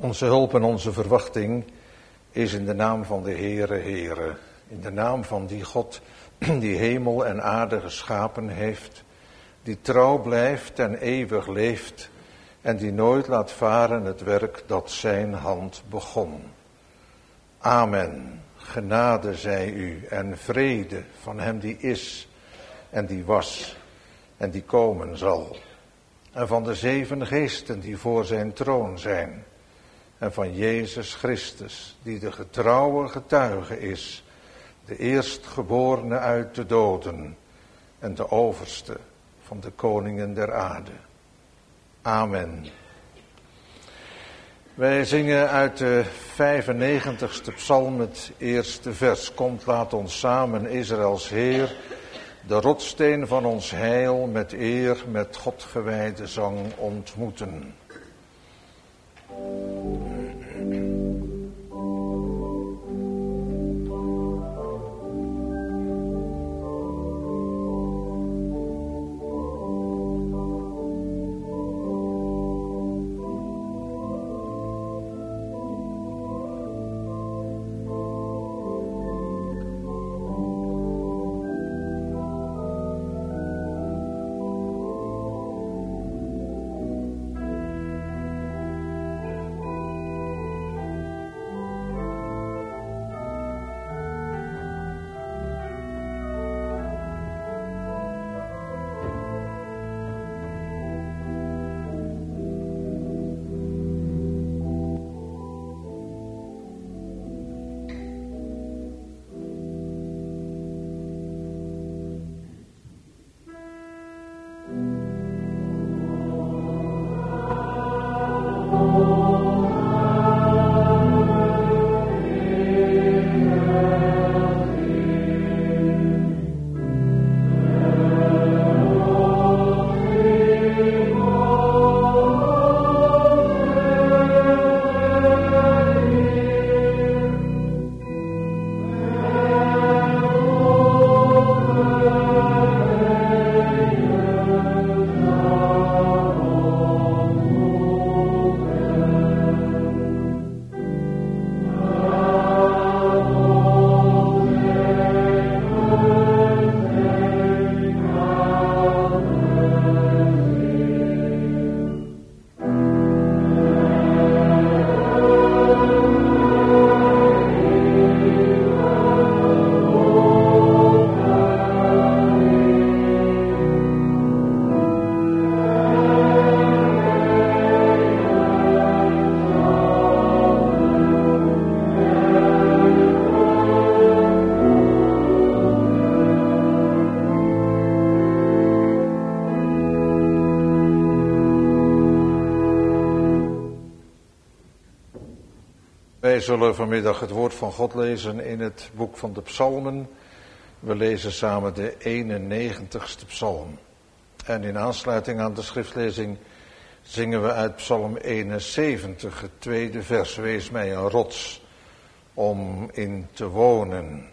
Onze hulp en onze verwachting is in de naam van de Heere. In de naam van die God die hemel en aarde geschapen heeft. Die trouw blijft en eeuwig leeft. En die nooit laat varen het werk dat zijn hand begon. Amen. Genade zij u en vrede van hem die is en die was en die komen zal. En van de 7 geesten die voor zijn troon zijn. En van Jezus Christus, die de getrouwe getuige is, de eerstgeborene uit de doden en de overste van de koningen der aarde. Amen. Wij zingen uit de 95ste psalm het eerste vers. Komt, laat ons samen Israëls Heer, de rotssteen van ons heil, met eer, met God gewijde zang ontmoeten. Wij zullen vanmiddag het woord van God lezen in het boek van de psalmen. We lezen samen de 91ste psalm. En in aansluiting aan de schriftlezing zingen we uit psalm 71, het tweede vers. Wees mij een rots om in te wonen.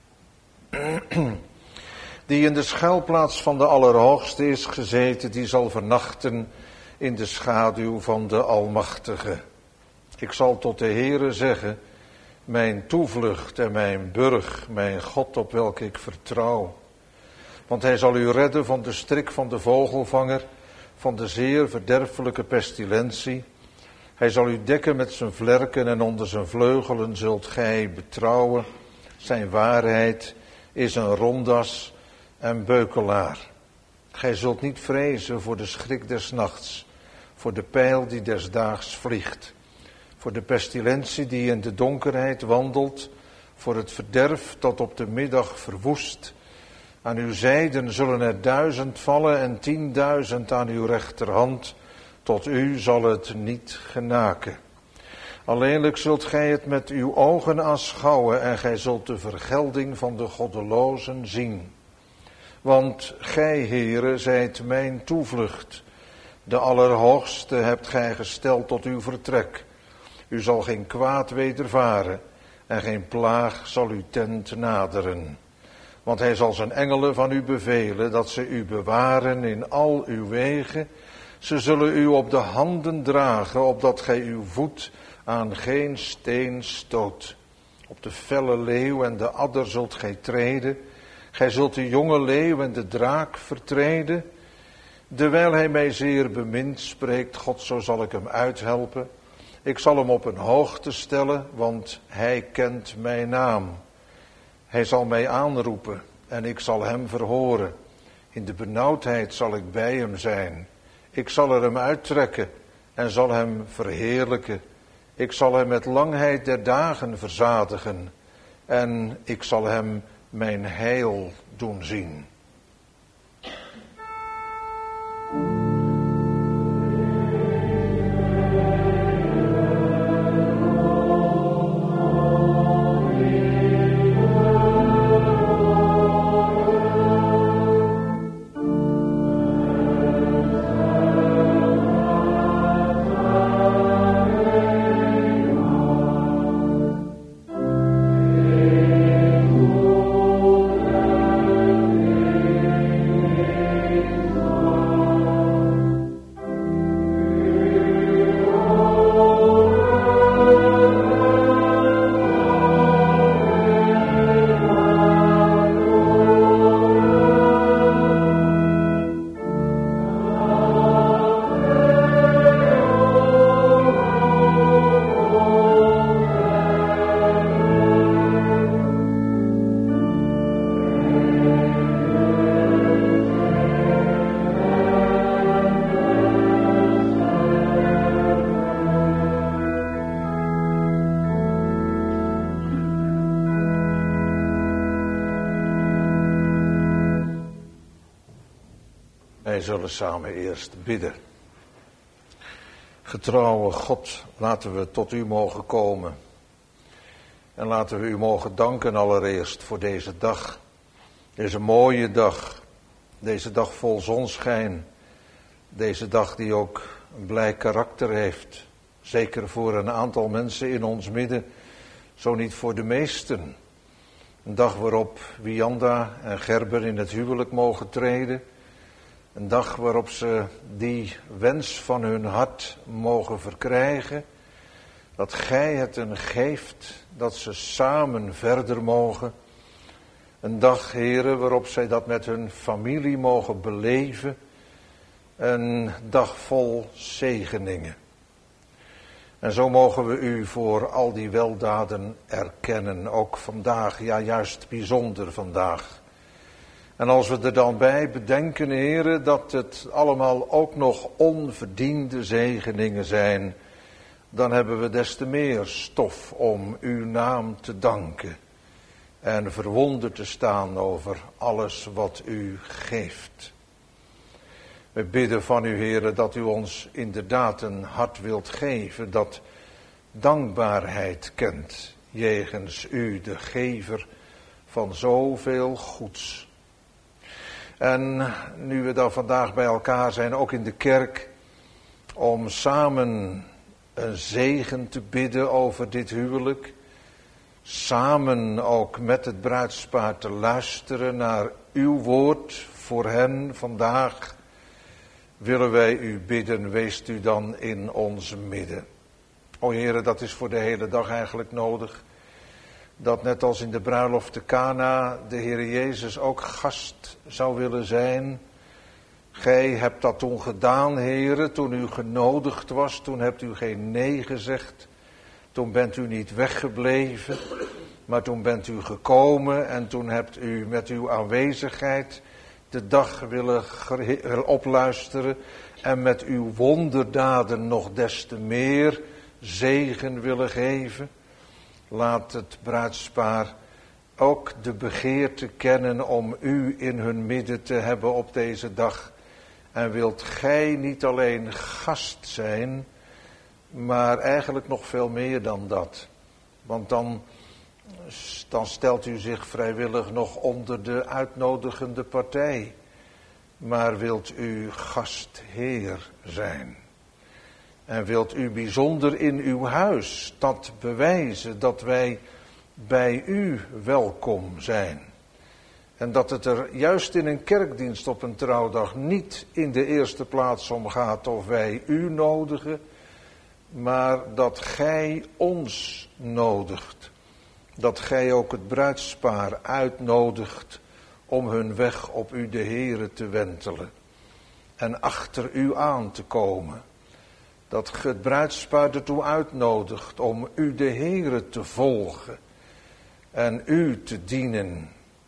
Die in de schuilplaats van de Allerhoogste is gezeten, die zal vernachten in de schaduw van de Almachtige. Ik zal tot de Heere zeggen, mijn toevlucht en mijn burg, mijn God op welke ik vertrouw. Want hij zal u redden van de strik van de vogelvanger, van de zeer verderfelijke pestilentie. Hij zal u dekken met zijn vlerken en onder zijn vleugelen zult gij betrouwen. Zijn waarheid is een rondas en beukelaar. Gij zult niet vrezen voor de schrik des nachts, voor de pijl die des daags vliegt. Voor de pestilentie die in de donkerheid wandelt, voor het verderf dat op de middag verwoest. Aan uw zijden zullen er 1000 vallen en 10.000 aan uw rechterhand, tot u zal het niet genaken. Alleenlijk zult gij het met uw ogen aanschouwen en gij zult de vergelding van de goddelozen zien. Want gij, Heere, zijt mijn toevlucht. De Allerhoogste hebt gij gesteld tot uw vertrek. U zal geen kwaad wedervaren en geen plaag zal uw tent naderen. Want hij zal zijn engelen van u bevelen dat ze u bewaren in al uw wegen. Ze zullen u op de handen dragen, opdat gij uw voet aan geen steen stoot. Op de felle leeuw en de adder zult gij treden. Gij zult de jonge leeuw en de draak vertreden. Dewijl hij mij zeer bemint, spreekt God, zo zal ik hem uithelpen. Ik zal hem op een hoogte stellen, want hij kent mijn naam. Hij zal mij aanroepen en ik zal hem verhoren. In de benauwdheid zal ik bij hem zijn. Ik zal er hem uittrekken en zal hem verheerlijken. Ik zal hem met langheid der dagen verzadigen. En ik zal hem mijn heil doen zien. Wij zullen samen eerst bidden. Getrouwe God, laten we tot u mogen komen. En laten we u mogen danken allereerst voor deze dag. Deze mooie dag. Deze dag vol zonschijn. Deze dag die ook een blij karakter heeft. Zeker voor een aantal mensen in ons midden. Zo niet voor de meesten. Een dag waarop Wianda en Gerber in het huwelijk mogen treden. Een dag waarop ze die wens van hun hart mogen verkrijgen. Dat gij het hen geeft, dat ze samen verder mogen. Een dag, Heere, waarop zij dat met hun familie mogen beleven. Een dag vol zegeningen. En zo mogen we u voor al die weldaden erkennen, ook vandaag, ja juist bijzonder vandaag. En als we er dan bij bedenken, Heere, dat het allemaal ook nog onverdiende zegeningen zijn, dan hebben we des te meer stof om uw naam te danken en verwonderd te staan over alles wat u geeft. We bidden van u, Heere, dat u ons inderdaad een hart wilt geven dat dankbaarheid kent, jegens u, de gever van zoveel goeds. En nu we dan vandaag bij elkaar zijn, ook in de kerk, om samen een zegen te bidden over dit huwelijk. Samen ook met het bruidspaar te luisteren naar uw woord voor hen vandaag. Willen wij u bidden, weest u dan in ons midden. O Heere, dat is voor de hele dag eigenlijk nodig. Dat net als in de bruiloft te Kana de Heer Jezus ook gast zou willen zijn. Gij hebt dat toen gedaan, Heere, toen u genodigd was. Toen hebt u geen nee gezegd. Toen bent u niet weggebleven. Maar toen bent u gekomen en toen hebt u met uw aanwezigheid de dag willen opluisteren. En met uw wonderdaden nog des te meer zegen willen geven. Laat het bruidspaar ook de begeerte kennen om u in hun midden te hebben op deze dag. En wilt gij niet alleen gast zijn, maar eigenlijk nog veel meer dan dat. Want dan stelt u zich vrijwillig nog onder de uitnodigende partij. Maar wilt u gastheer zijn. En wilt u bijzonder in uw huis dat bewijzen dat wij bij u welkom zijn. En dat het er juist in een kerkdienst op een trouwdag niet in de eerste plaats om gaat of wij u nodigen. maar dat gij ons nodigt. Dat gij ook het bruidspaar uitnodigt om hun weg op u de Heere te wentelen en achter u aan te komen. Dat ge het bruidspaar ertoe uitnodigt om u de Heere te volgen en u te dienen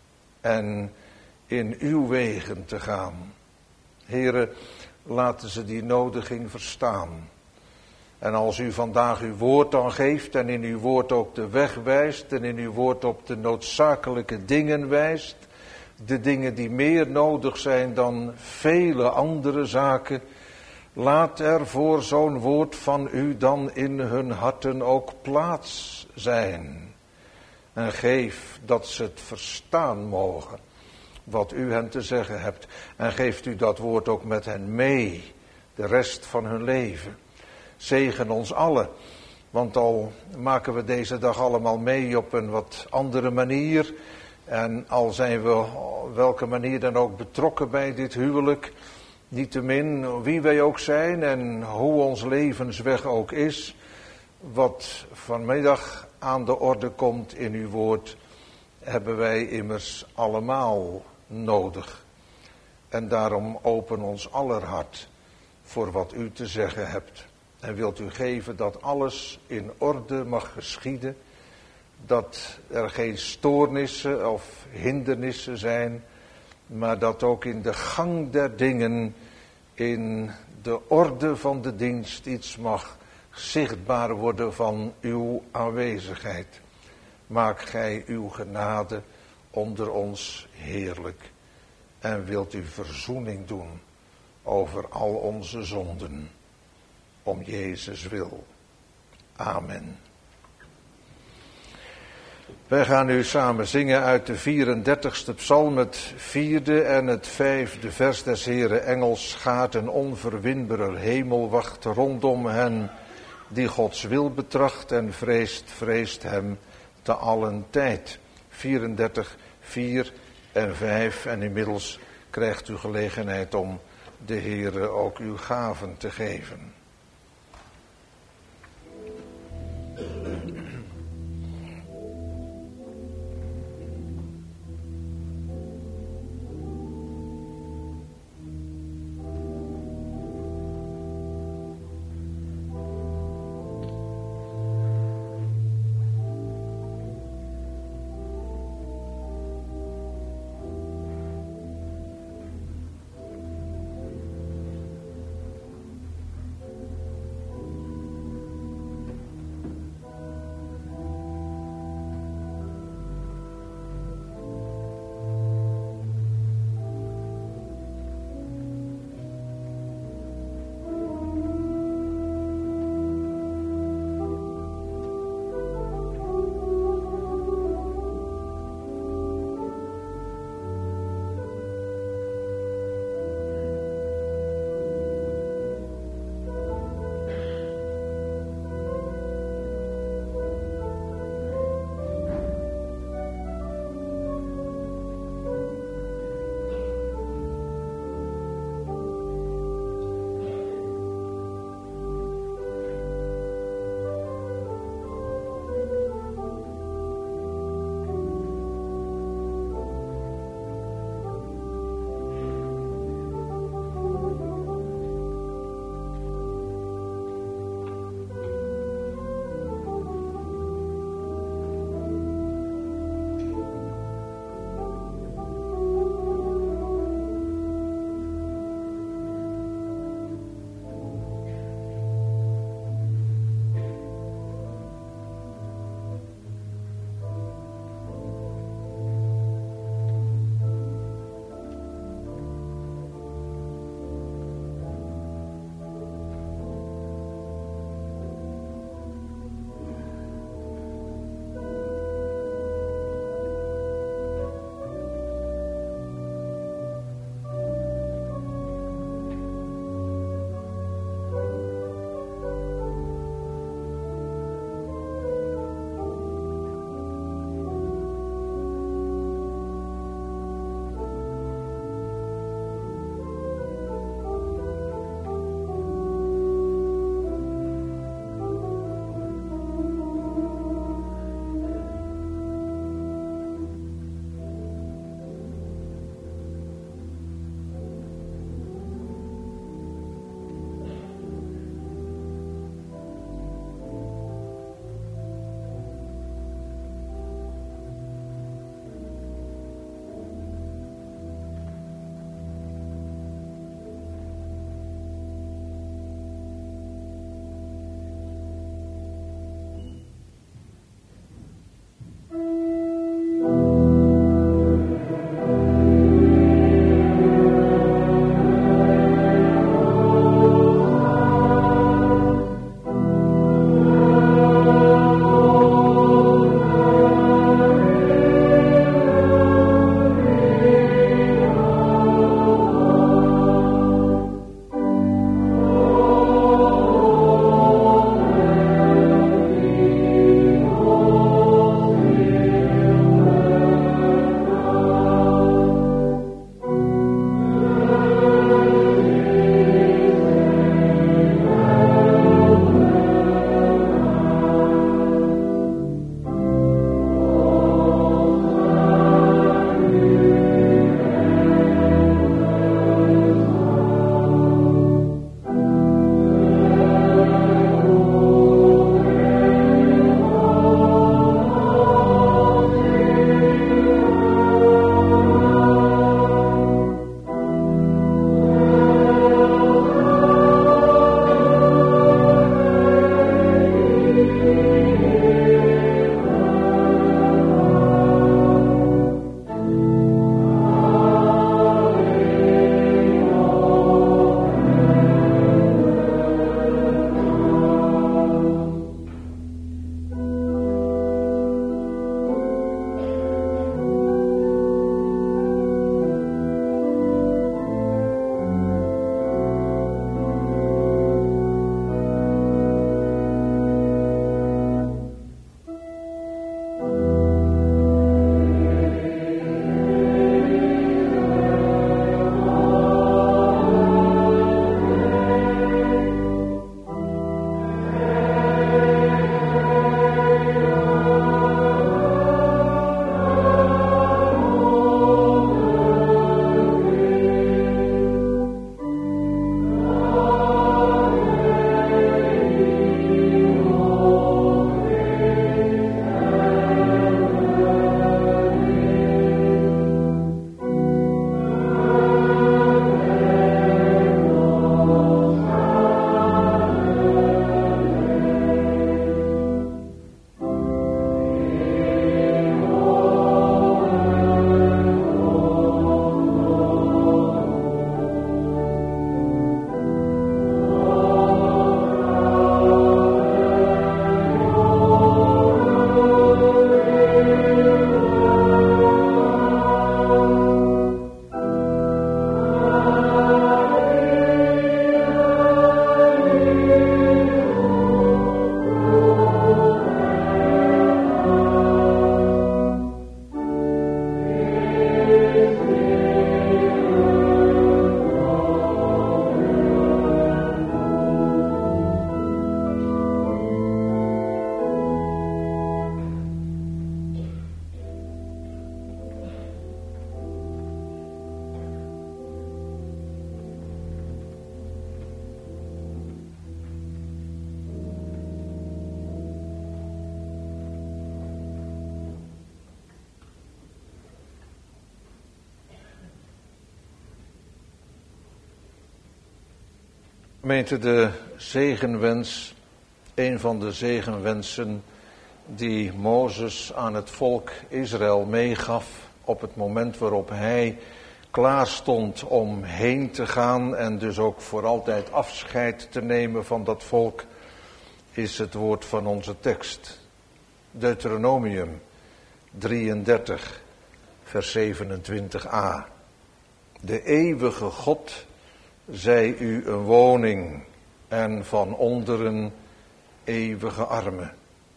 en in uw wegen te gaan. Heere, laten ze die nodiging verstaan. En als u vandaag uw woord dan geeft en in uw woord ook de weg wijst en in uw woord op de noodzakelijke dingen wijst, de dingen die meer nodig zijn dan vele andere zaken, laat er voor zo'n woord van u dan in hun harten ook plaats zijn. En geef dat ze het verstaan mogen, wat u hen te zeggen hebt. En geeft u dat woord ook met hen mee, de rest van hun leven. Zegen ons allen, want al maken we deze dag allemaal mee op een wat andere manier. En al zijn we op welke manier dan ook betrokken bij dit huwelijk, niettemin wie wij ook zijn en hoe ons levensweg ook is, wat vanmiddag aan de orde komt in uw woord, hebben wij immers allemaal nodig. En daarom open ons aller hart voor wat u te zeggen hebt. En wilt u geven dat alles in orde mag geschieden, dat er geen stoornissen of hindernissen zijn, maar dat ook in de gang der dingen, in de orde van de dienst iets mag zichtbaar worden van uw aanwezigheid. Maak gij uw genade onder ons heerlijk en wilt u verzoening doen over al onze zonden. Om Jezus wil. Amen. Wij gaan nu samen zingen uit de 34ste psalm, het 4e en het 5e vers des Heere. Engels gaat een onverwinbarer hemelwacht rondom hen die Gods wil betracht en vreest hem te allen tijd. 34, 4 en 5 en inmiddels krijgt u gelegenheid om de Heere ook uw gaven te geven. Gemeente, de zegenwens, een van de zegenwensen die Mozes aan het volk Israël meegaf op het moment waarop hij klaar stond om heen te gaan en dus ook voor altijd afscheid te nemen van dat volk, is het woord van onze tekst. Deuteronomium 33, vers 27a. De eeuwige God zij u een woning en van onderen eeuwige armen.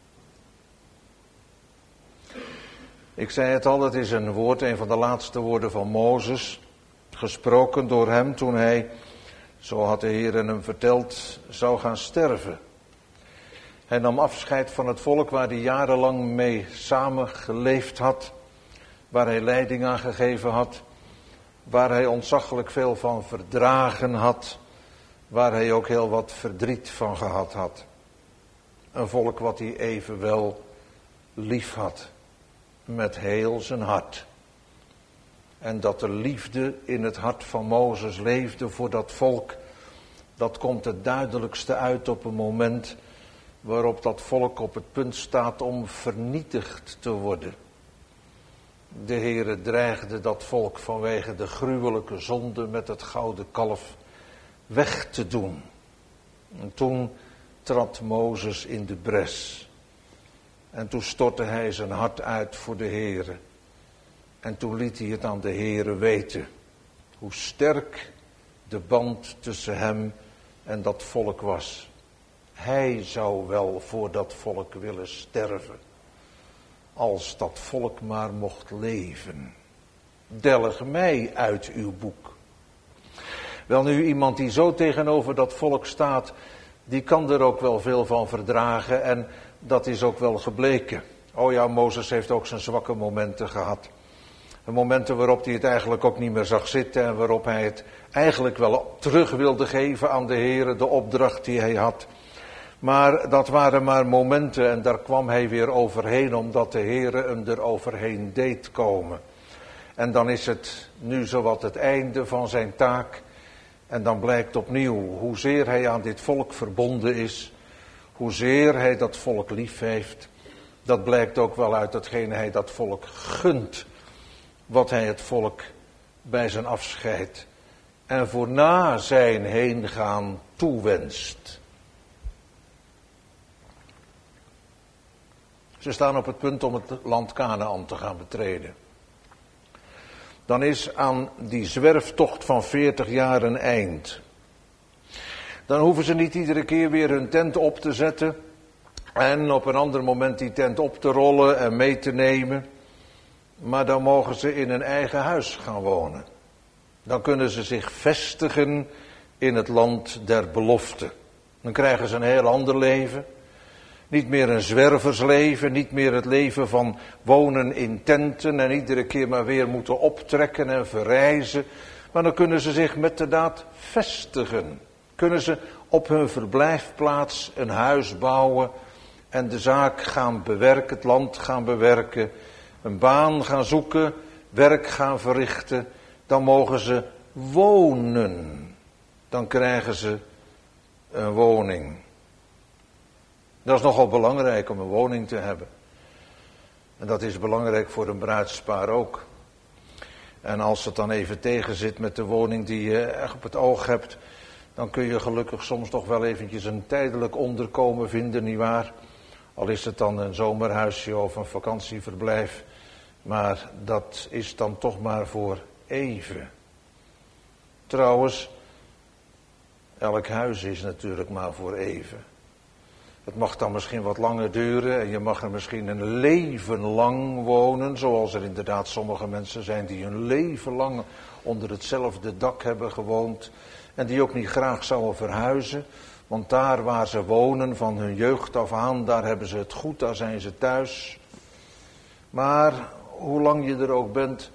Ik zei het al, het is een woord, een van de laatste woorden van Mozes, gesproken door hem toen hij, zo had de Heer hem verteld, zou gaan sterven. Hij nam afscheid van het volk waar hij jarenlang mee samengeleefd had, waar hij leiding aan gegeven had, waar hij ontzaglijk veel van verdragen had, waar hij ook heel wat verdriet van gehad had. Een volk wat hij evenwel lief had, met heel zijn hart. En dat de liefde in het hart van Mozes leefde voor dat volk, dat komt het duidelijkste uit op een moment waarop dat volk op het punt staat om vernietigd te worden. De Heere dreigde dat volk vanwege de gruwelijke zonde met het gouden kalf weg te doen. En toen trad Mozes in de bres. En toen stortte hij zijn hart uit voor de Heere. En toen liet hij het aan de Heere weten. Hoe sterk de band tussen hem en dat volk was. Hij zou wel voor dat volk willen sterven. Als dat volk maar mocht leven. Delg mij uit uw boek. Wel nu, iemand die zo tegenover dat volk staat, die kan er ook wel veel van verdragen en dat is ook wel gebleken. Oh ja, Mozes heeft ook zijn zwakke momenten gehad. Momenten waarop hij het eigenlijk ook niet meer zag zitten en waarop hij het eigenlijk wel terug wilde geven aan de Heere, de opdracht die hij had. Maar dat waren maar momenten en daar kwam hij weer overheen, omdat de Heere hem er overheen deed komen. En dan is het nu zowat het einde van zijn taak. En dan blijkt opnieuw hoezeer hij aan dit volk verbonden is, hoezeer hij dat volk lief heeft. Dat blijkt ook wel uit hetgene hij dat volk gunt, wat hij het volk bij zijn afscheid en voor na zijn heengaan toewenst. Ze staan op het punt om het land Kanaän te gaan betreden. Dan is aan die zwerftocht van 40 jaar een eind. Dan hoeven ze niet iedere keer weer hun tent op te zetten en op een ander moment die tent op te rollen en mee te nemen. Maar dan mogen ze in een eigen huis gaan wonen. Dan kunnen ze zich vestigen in het land der belofte. Dan krijgen ze een heel ander leven. Niet meer een zwerversleven, niet meer het leven van wonen in tenten en iedere keer maar weer moeten optrekken en verreizen. Maar dan kunnen ze zich met de daad vestigen. Kunnen ze op hun verblijfplaats een huis bouwen en de zaak gaan bewerken, het land gaan bewerken, een baan gaan zoeken, werk gaan verrichten. Dan mogen ze wonen. Dan krijgen ze een woning. Dat is nogal belangrijk om een woning te hebben. En dat is belangrijk voor een bruidspaar ook. En als het dan even tegen zit met de woning die je echt op het oog hebt, dan kun je gelukkig soms toch wel eventjes een tijdelijk onderkomen vinden, nietwaar? Al is het dan een zomerhuisje of een vakantieverblijf. Maar dat is dan toch maar voor even. Trouwens, elk huis is natuurlijk maar voor even. Het mag dan misschien wat langer duren en je mag er misschien een leven lang wonen, zoals er inderdaad sommige mensen zijn die hun leven lang onder hetzelfde dak hebben gewoond en die ook niet graag zouden verhuizen, want daar waar ze wonen van hun jeugd af aan, daar hebben ze het goed, daar zijn ze thuis. Maar hoe lang je er ook bent,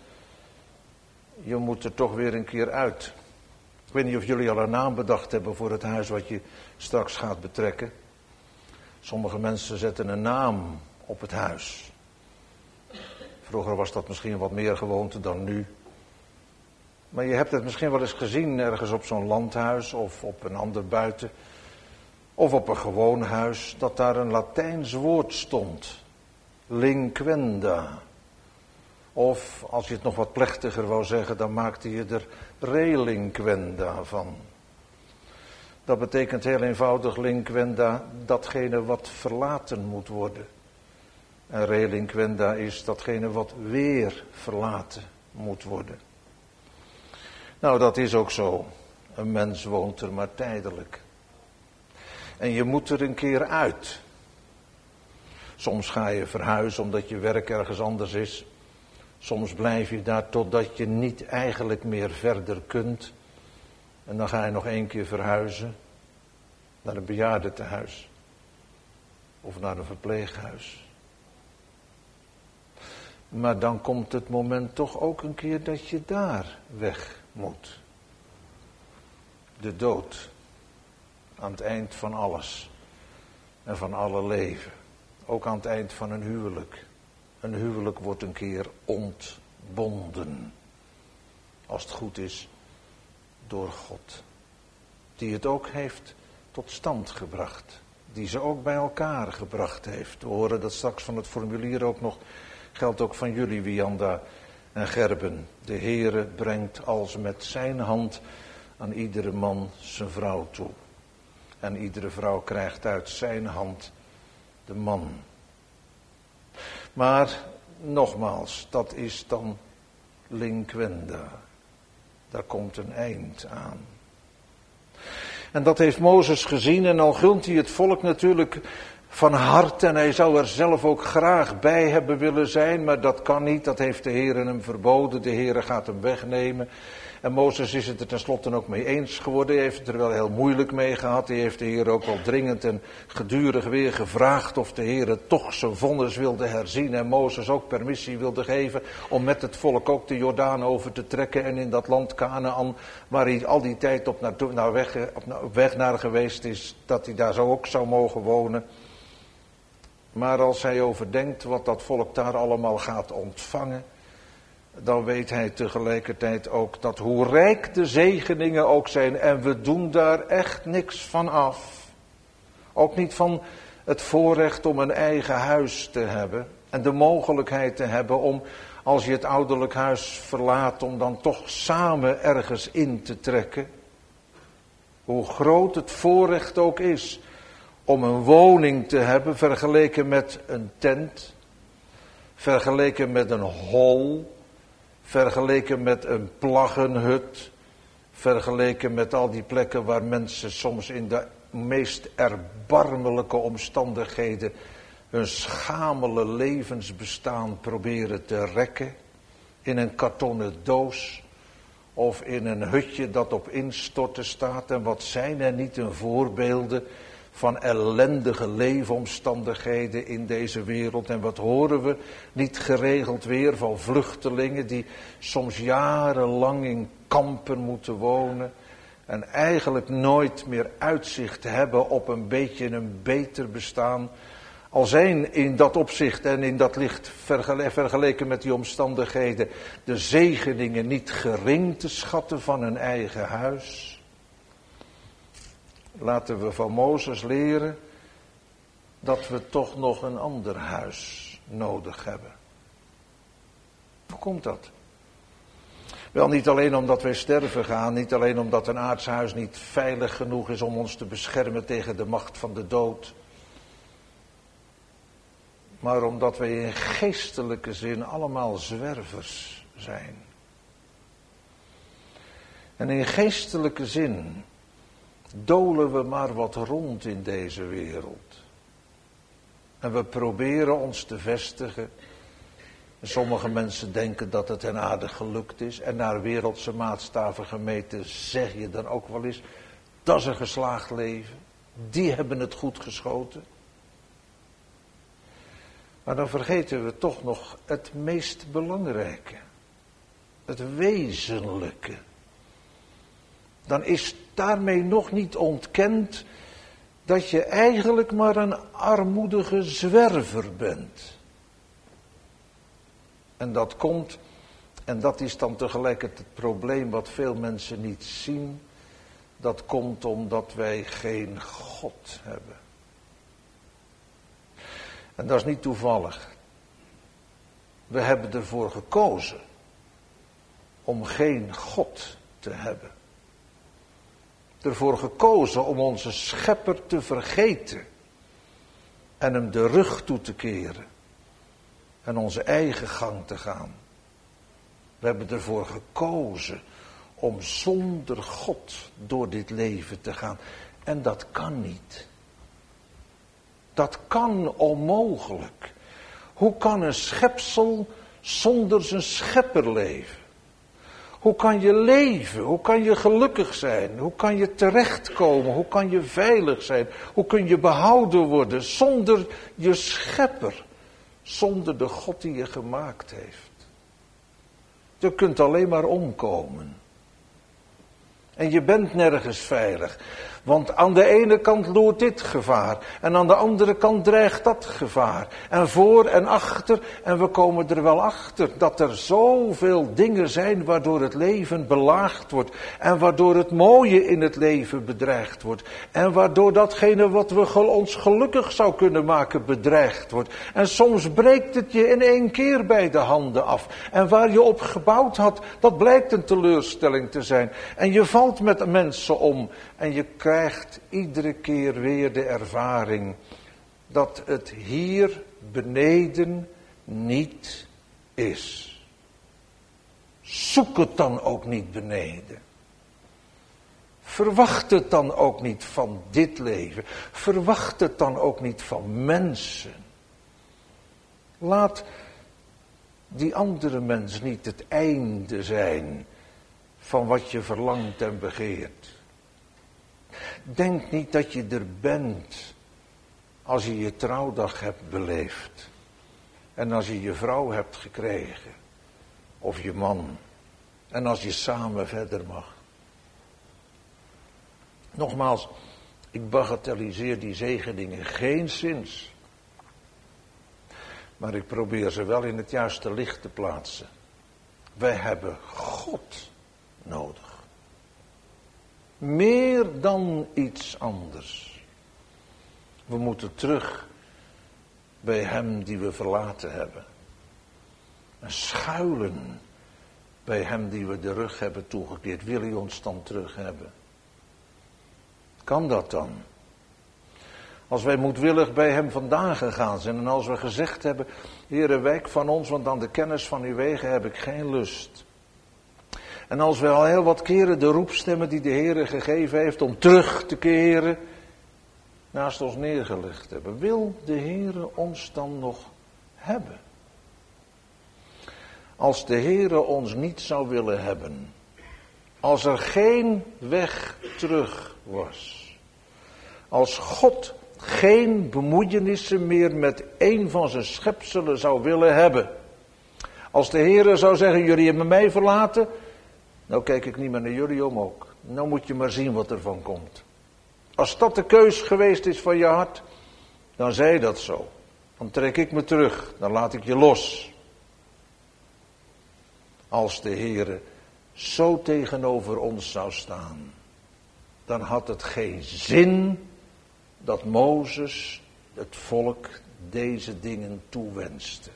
je moet er toch weer een keer uit. Ik weet niet of jullie al een naam bedacht hebben voor het huis wat je straks gaat betrekken. Sommige mensen zetten een naam op het huis. Vroeger was dat misschien wat meer gewoonte dan nu. Maar je hebt het misschien wel eens gezien ergens op zo'n landhuis of op een ander buiten. Of op een gewoon huis, dat daar een Latijns woord stond. Linquenda. Of als je het nog wat plechtiger wou zeggen, dan maakte je er relinquenda van. Dat betekent heel eenvoudig linquenda, datgene wat verlaten moet worden. En relinquenda is datgene wat weer verlaten moet worden. Nou, dat is ook zo. Een mens woont er maar tijdelijk. En je moet er een keer uit. Soms ga je verhuizen omdat je werk ergens anders is. Soms blijf je daar totdat je niet eigenlijk meer verder kunt. En dan ga je nog 1 keer verhuizen. Naar een bejaardentehuis. Of naar een verpleeghuis. Maar dan komt het moment toch ook een keer dat je daar weg moet. De dood. Aan het eind van alles. En van alle leven. Ook aan het eind van een huwelijk. Een huwelijk wordt een keer ontbonden. Als het goed is. Door God. Die het ook heeft tot stand gebracht. Die ze ook bij elkaar gebracht heeft. We horen dat straks van het formulier ook nog. Geldt ook van jullie, Wianda en Gerben. De Heere brengt als met zijn hand aan iedere man zijn vrouw toe. En iedere vrouw krijgt uit zijn hand de man. Maar, nogmaals, dat is dan linquenda. Daar komt een eind aan. En dat heeft Mozes gezien en al gunt hij het volk natuurlijk van harte. En hij zou er zelf ook graag bij hebben willen zijn, maar dat kan niet. Dat heeft de Heer hem verboden. De Heer gaat hem wegnemen. En Mozes is het er tenslotte ook mee eens geworden. Hij heeft het er wel heel moeilijk mee gehad. Hij heeft de Heer ook wel dringend en gedurig weer gevraagd of de Heer toch zijn vonnis wilde herzien. En Mozes ook permissie wilde geven om met het volk ook de Jordaan over te trekken. En in dat land Kanaan, waar hij al die tijd op weg naar geweest is, dat hij daar zo ook zou mogen wonen. Maar als hij overdenkt wat dat volk daar allemaal gaat ontvangen, dan weet hij tegelijkertijd ook dat hoe rijk de zegeningen ook zijn. En we doen daar echt niks van af. Ook niet van het voorrecht om een eigen huis te hebben. En de mogelijkheid te hebben om, als je het ouderlijk huis verlaat, om dan toch samen ergens in te trekken. Hoe groot het voorrecht ook is om een woning te hebben, vergeleken met een tent, vergeleken met een hol, vergeleken met een plaggenhut, vergeleken met al die plekken waar mensen soms in de meest erbarmelijke omstandigheden hun schamele levensbestaan proberen te rekken, in een kartonnen doos of in een hutje dat op instorten staat. En wat zijn er niet een voorbeelden van ellendige leefomstandigheden in deze wereld. En wat horen we niet geregeld weer van vluchtelingen die soms jarenlang in kampen moeten wonen. En eigenlijk nooit meer uitzicht hebben op een beetje een beter bestaan. Al zijn in dat opzicht en in dat licht vergeleken met die omstandigheden de zegeningen niet gering te schatten van een eigen huis. Laten we van Mozes leren dat we toch nog een ander huis nodig hebben. Hoe komt dat? Wel, niet alleen omdat wij sterven gaan, niet alleen omdat een aards huis niet veilig genoeg is om ons te beschermen tegen de macht van de dood. Maar omdat wij in geestelijke zin allemaal zwervers zijn. En in geestelijke zin dolen we maar wat rond in deze wereld. En we proberen ons te vestigen. En sommige mensen denken dat het hen aardig gelukt is. En naar wereldse maatstaven gemeten zeg je dan ook wel eens, dat is een geslaagd leven. Die hebben het goed geschoten. Maar dan vergeten we toch nog het meest belangrijke. Het wezenlijke. Dan is daarmee nog niet ontkend dat je eigenlijk maar een armoedige zwerver bent. En dat komt En dat is dan tegelijkertijd het probleem wat veel mensen niet zien. Dat komt omdat wij geen God hebben. En dat is niet toevallig. We hebben ervoor gekozen om geen God te hebben. Ervoor gekozen om onze schepper te vergeten. En hem de rug toe te keren. En onze eigen gang te gaan. We hebben ervoor gekozen om zonder God door dit leven te gaan. En dat kan niet. Dat kan onmogelijk. Hoe kan een schepsel zonder zijn schepper leven? Hoe kan je leven? Hoe kan je gelukkig zijn? Hoe kan je terechtkomen? Hoe kan je veilig zijn? Hoe kun je behouden worden zonder je schepper? Zonder de God die je gemaakt heeft. Je kunt alleen maar omkomen. En je bent nergens veilig. Want aan de ene kant loert dit gevaar. En aan de andere kant dreigt dat gevaar. En voor en achter. En we komen er wel achter. Dat er zoveel dingen zijn waardoor het leven belaagd wordt. En waardoor het mooie in het leven bedreigd wordt. En waardoor datgene wat we ons gelukkig zou kunnen maken bedreigd wordt. En soms breekt het je in één keer bij de handen af. En waar je op gebouwd had, dat blijkt een teleurstelling te zijn. En je valt met mensen om. En je krijgt iedere keer weer de ervaring dat het hier beneden niet is. Zoek het dan ook niet beneden. Verwacht het dan ook niet van dit leven. Verwacht het dan ook niet van mensen. Laat die andere mens niet het einde zijn van wat je verlangt en begeert. Denk niet dat je er bent als je je trouwdag hebt beleefd. En als je je vrouw hebt gekregen. Of je man. En als je samen verder mag. Nogmaals, ik bagatelliseer die zegeningen geenszins. Maar ik probeer ze wel in het juiste licht te plaatsen. Wij hebben God nodig. Meer dan iets anders. We moeten terug bij hem die we verlaten hebben. En schuilen bij hem die we de rug hebben toegekeerd. Wil hij ons dan terug hebben? Kan dat dan? Als wij moedwillig bij hem vandaan gegaan zijn en als we gezegd hebben, Heere, wijk van ons, want aan de kennis van uw wegen heb ik geen lust. En als we al heel wat keren de roepstemmen die de Heere gegeven heeft om terug te keren, naast ons neergelegd hebben, wil de Heere ons dan nog hebben? Als de Heere ons niet zou willen hebben, als er geen weg terug was, als God geen bemoeienissen meer met een van zijn schepselen zou willen hebben, als de Heere zou zeggen, jullie hebben mij verlaten, nou kijk ik niet meer naar jullie om ook. Nou moet je maar zien wat er van komt. Als dat de keus geweest is van je hart, dan zei dat zo. Dan trek ik me terug, dan laat ik je los. Als de Heere zo tegenover ons zou staan, dan had het geen zin dat Mozes het volk deze dingen toewenste.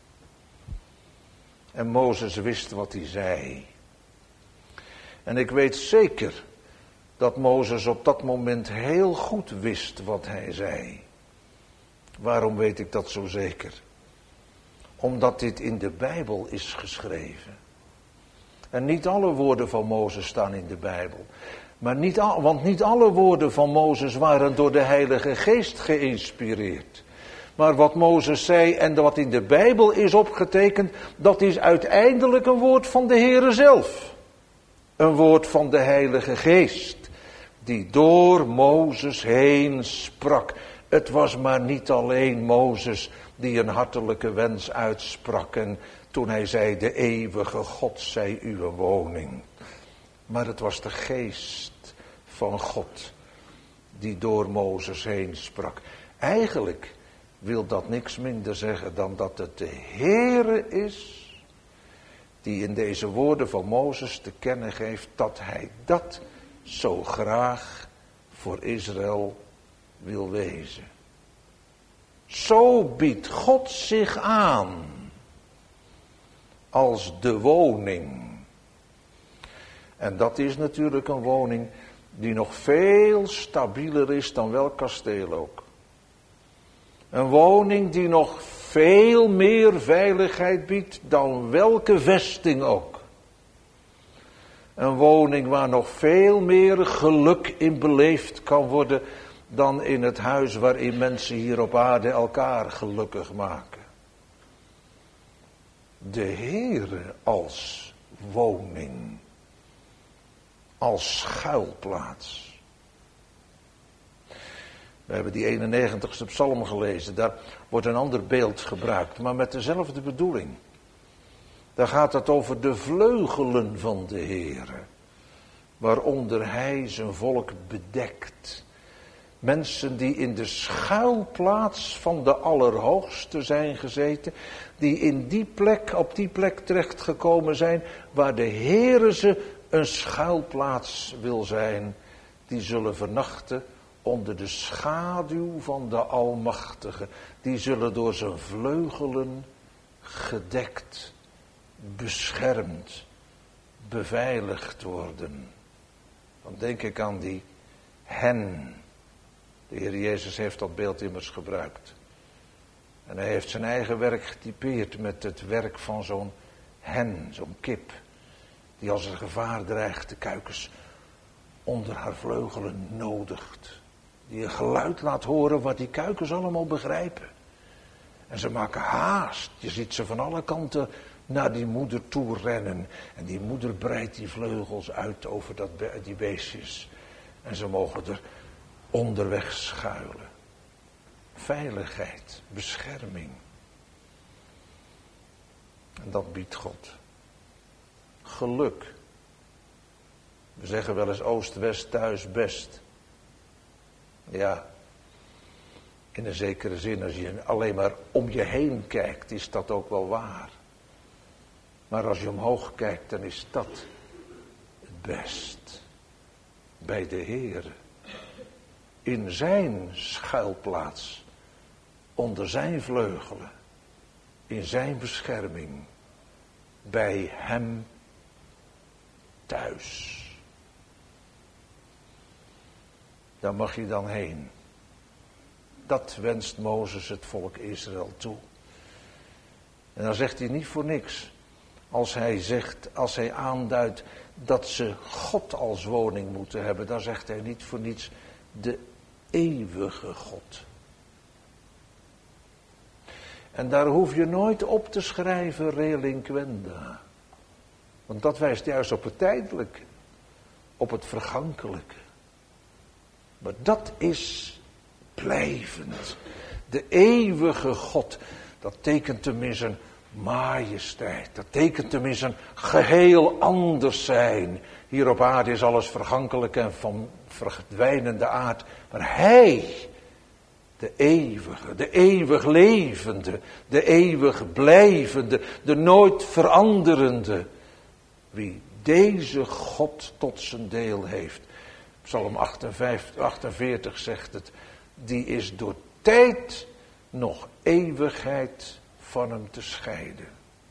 En Mozes wist wat hij zei. En ik weet zeker dat Mozes op dat moment heel goed wist wat hij zei. Waarom weet ik dat zo zeker? Omdat dit in de Bijbel is geschreven. En niet alle woorden van Mozes staan in de Bijbel. Maar want niet alle woorden van Mozes waren door de Heilige Geest geïnspireerd. Maar wat Mozes zei en wat in de Bijbel is opgetekend, dat is uiteindelijk een woord van de Heere zelf. Een woord van de Heilige Geest, die door Mozes heen sprak. Het was maar niet alleen Mozes die een hartelijke wens uitsprak en toen hij zei, de eeuwige God zij uw woning. Maar het was de Geest van God die door Mozes heen sprak. Eigenlijk wil dat niks minder zeggen dan dat het de Heere is die in deze woorden van Mozes te kennen geeft dat hij dat zo graag voor Israël wil wezen. Zo biedt God zich aan als de woning. En dat is natuurlijk een woning die nog veel stabieler is dan welk kasteel ook. Een woning die nog veel meer veiligheid biedt dan welke vesting ook. Een woning waar nog veel meer geluk in beleefd kan worden dan in het huis waarin mensen hier op aarde elkaar gelukkig maken. De Heere als woning, als schuilplaats. We hebben die 91ste psalm gelezen, daar wordt een ander beeld gebruikt, maar met dezelfde bedoeling. Daar gaat het over de vleugelen van de Heere, waaronder hij zijn volk bedekt. Mensen die in de schuilplaats van de Allerhoogste zijn gezeten, die in die plek, op die plek terechtgekomen zijn, waar de Heere ze een schuilplaats wil zijn, die zullen vernachten onder de schaduw van de Almachtige. Die zullen door zijn vleugelen gedekt, beschermd, beveiligd worden. Dan denk ik aan die hen. De Heer Jezus heeft dat beeld immers gebruikt. En hij heeft zijn eigen werk getypeerd met het werk van zo'n hen, zo'n kip. Die als er gevaar dreigt de kuikens onder haar vleugelen nodigt. Die een geluid laat horen wat die kuikens allemaal begrijpen. En ze maken haast. Je ziet ze van alle kanten naar die moeder toe rennen. En die moeder breidt die vleugels uit over die beestjes. En ze mogen er onderweg schuilen. Veiligheid, bescherming. En dat biedt God. Geluk. We zeggen wel eens oost-west thuis best. Ja, in een zekere zin, als je alleen maar om je heen kijkt, is dat ook wel waar. Maar als je omhoog kijkt, dan is dat het best. Bij de Heere. In zijn schuilplaats. Onder zijn vleugelen. In zijn bescherming. Bij hem thuis. Daar mag je dan heen. Dat wenst Mozes het volk Israël toe. En dan zegt hij niet voor niks. Als hij aanduidt dat ze God als woning moeten hebben, dan zegt hij niet voor niets de eeuwige God. En daar hoef je nooit op te schrijven relinquenda. Want dat wijst juist op het tijdelijke, op het vergankelijke. Maar dat is blijvend. De eeuwige God, dat tekent hem in zijn majesteit. Dat tekent hem in zijn geheel anders zijn. Hier op aarde is alles vergankelijk en van verdwijnende aard. Maar hij, de eeuwige, de eeuwig levende, de eeuwig blijvende, de nooit veranderende. Wie deze God tot zijn deel heeft. Psalm 48 zegt het. Die is door tijd nog eeuwigheid van hem te scheiden.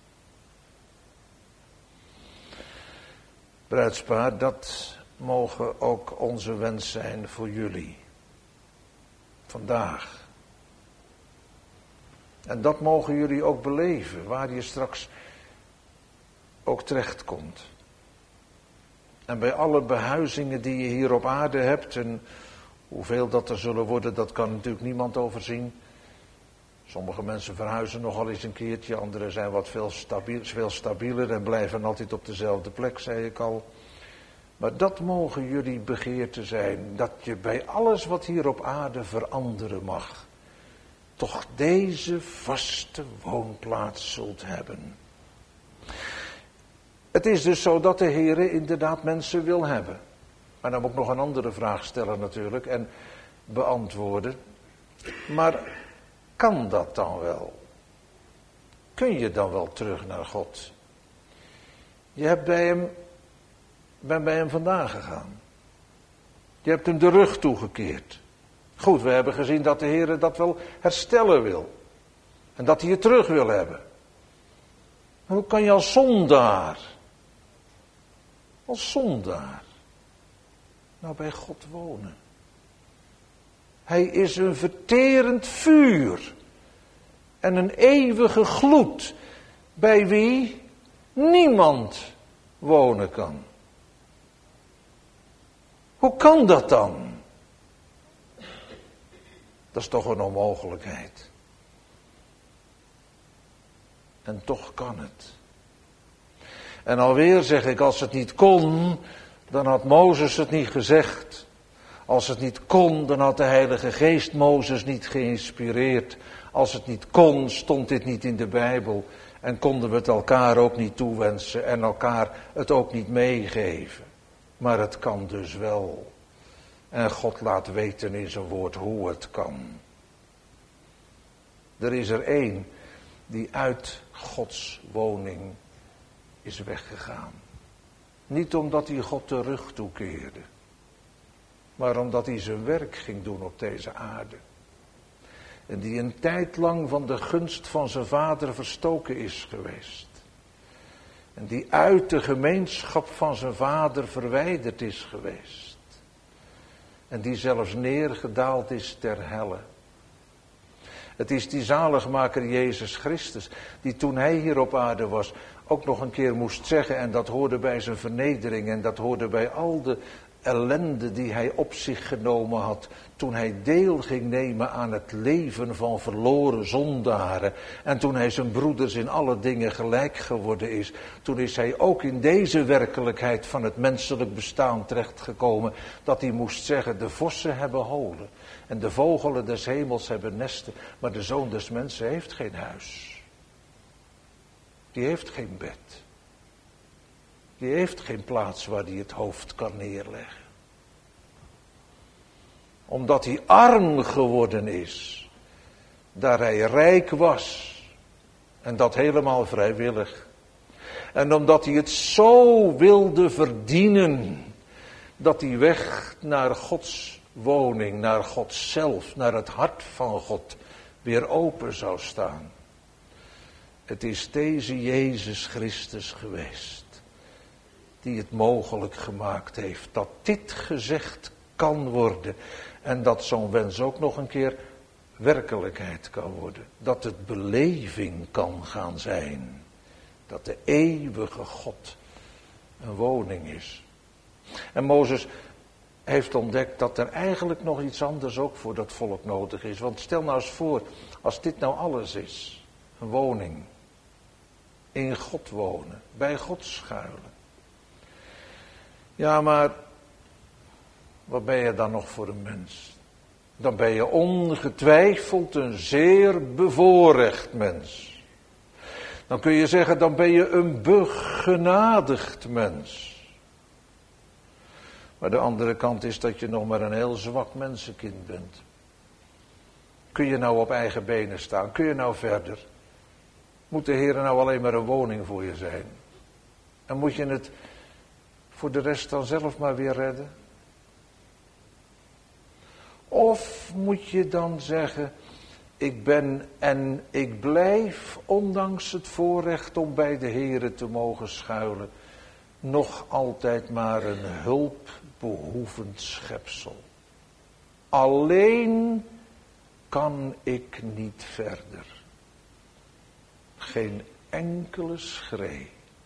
Bruidspaar, dat mogen ook onze wens zijn voor jullie. Vandaag. En dat mogen jullie ook beleven, waar je straks ook terechtkomt. En bij alle behuizingen die je hier op aarde hebt, en hoeveel dat er zullen worden, dat kan natuurlijk niemand overzien. Sommige mensen verhuizen nogal eens een keertje, anderen zijn wat veel stabieler en blijven altijd op dezelfde plek, zei ik al. Maar dat mogen jullie begeerte zijn, dat je bij alles wat hier op aarde veranderen mag, toch deze vaste woonplaats zult hebben. Het is dus zo dat de Heere inderdaad mensen wil hebben. Maar dan moet ik nog een andere vraag stellen natuurlijk en beantwoorden. Maar kan dat dan wel? Kun je dan wel terug naar God? Je bent bij hem vandaan gegaan. Je hebt hem de rug toegekeerd. Goed, we hebben gezien dat de Heer dat wel herstellen wil. En dat hij je terug wil hebben. Maar hoe kan je als zondaar, nou bij God wonen? Hij is een verterend vuur en een eeuwige gloed, bij wie niemand wonen kan. Hoe kan dat dan? Dat is toch een onmogelijkheid. En toch kan het. En alweer zeg ik, als het niet kon, dan had Mozes het niet gezegd. Als het niet kon, dan had de Heilige Geest Mozes niet geïnspireerd. Als het niet kon, stond dit niet in de Bijbel. En konden we het elkaar ook niet toewensen en elkaar het ook niet meegeven. Maar het kan dus wel. En God laat weten in zijn woord hoe het kan. Er is er één die uit Gods woning is weggegaan. Niet omdat hij God de rug toekeerde, maar omdat hij zijn werk ging doen op deze aarde. En die een tijd lang van de gunst van zijn vader verstoken is geweest. En die uit de gemeenschap van zijn vader verwijderd is geweest. En die zelfs neergedaald is ter helle. Het is die zaligmaker Jezus Christus, die toen hij hier op aarde was, ook nog een keer moest zeggen, en dat hoorde bij zijn vernedering, en dat hoorde bij al de ellende die hij op zich genomen had, toen hij deel ging nemen aan het leven van verloren zondaren, en toen hij zijn broeders in alle dingen gelijk geworden is, toen is hij ook in deze werkelijkheid van het menselijk bestaan terechtgekomen, dat hij moest zeggen, de vossen hebben holen, en de vogelen des hemels hebben nesten, maar de Zoon des Mensen heeft geen huis. Die heeft geen bed. Die heeft geen plaats waar hij het hoofd kan neerleggen. Omdat hij arm geworden is, daar hij rijk was. En dat helemaal vrijwillig. En omdat hij het zo wilde verdienen, dat hij weg naar Gods woning, naar God zelf, naar het hart van God, weer open zou staan. Het is deze Jezus Christus geweest, die het mogelijk gemaakt heeft, dat dit gezegd kan worden. En dat zo'n wens ook nog een keer werkelijkheid kan worden. Dat het beleving kan gaan zijn. Dat de eeuwige God een woning is. En Mozes heeft ontdekt dat er eigenlijk nog iets anders ook voor dat volk nodig is. Want stel nou eens voor, als dit nou alles is. Een woning. In God wonen. Bij God schuilen. Ja, maar wat ben je dan nog voor een mens? Dan ben je ongetwijfeld een zeer bevoorrecht mens. Dan kun je zeggen, dan ben je een begenadigd mens. Maar de andere kant is dat je nog maar een heel zwak mensenkind bent. Kun je nou op eigen benen staan? Kun je nou verder? Moet de Heer nou alleen maar een woning voor je zijn? En moet je het voor de rest dan zelf maar weer redden? Of moet je dan zeggen, ik ben en ik blijf, ondanks het voorrecht om bij de Heere te mogen schuilen, nog altijd maar een hulpbehoevend schepsel. Alleen kan ik niet verder. Geen enkele schree.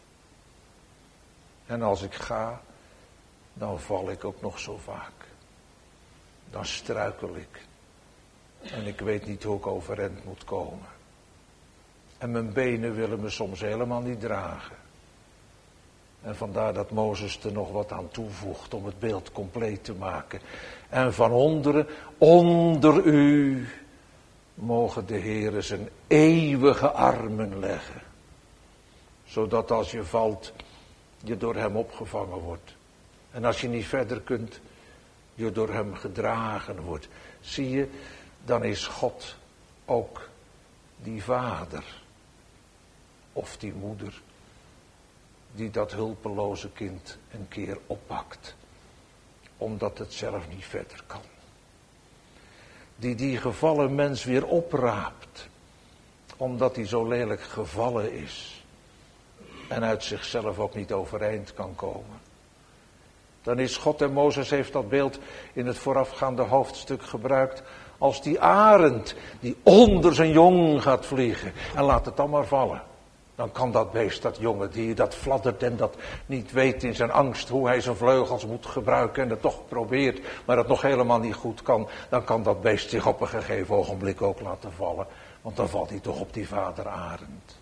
En als ik ga, dan val ik ook nog zo vaak. Dan struikel ik. En ik weet niet hoe ik overeind moet komen. En mijn benen willen me soms helemaal niet dragen. En vandaar dat Mozes er nog wat aan toevoegt om het beeld compleet te maken. En van onder u mogen de Heere zijn eeuwige armen leggen. Zodat als je valt, je door hem opgevangen wordt. En als je niet verder kunt, je door hem gedragen wordt. Zie je, dan is God ook die vader. Of die moeder. die dat hulpeloze kind een keer oppakt, omdat het zelf niet verder kan. Die gevallen mens weer opraapt, omdat hij zo lelijk gevallen is en uit zichzelf ook niet overeind kan komen. Dan is God, en Mozes heeft dat beeld in het voorafgaande hoofdstuk gebruikt, als die arend die onder zijn jong gaat vliegen en laat het dan maar vallen. Dan kan dat beest, dat jonge dier, dat fladdert en dat niet weet in zijn angst hoe hij zijn vleugels moet gebruiken en het toch probeert, maar het nog helemaal niet goed kan. Dan kan dat beest zich op een gegeven ogenblik ook laten vallen, want dan valt hij toch op die vader arend.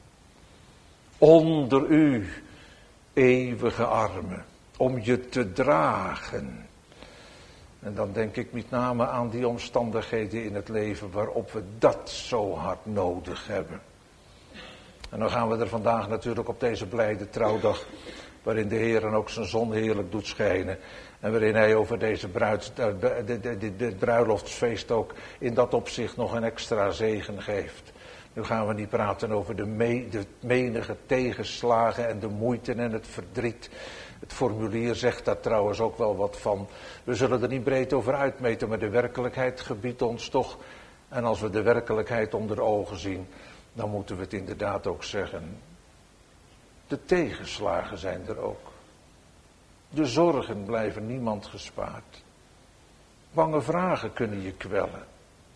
Onder u, eeuwige armen, om je te dragen. En dan denk ik met name aan die omstandigheden in het leven waarop we dat zo hard nodig hebben. En dan gaan we er vandaag natuurlijk op deze blijde trouwdag, waarin de Heer dan ook zijn zon heerlijk doet schijnen. En waarin hij over deze dit bruiloftsfeest ook in dat opzicht nog een extra zegen geeft. Nu gaan we niet praten over de menige tegenslagen en de moeite en het verdriet. Het formulier zegt daar trouwens ook wel wat van. We zullen er niet breed over uitmeten, maar de werkelijkheid gebiedt ons toch. En als we de werkelijkheid onder ogen zien, dan moeten we het inderdaad ook zeggen. De tegenslagen zijn er ook. De zorgen blijven niemand gespaard. Bange vragen kunnen je kwellen.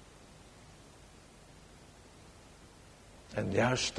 En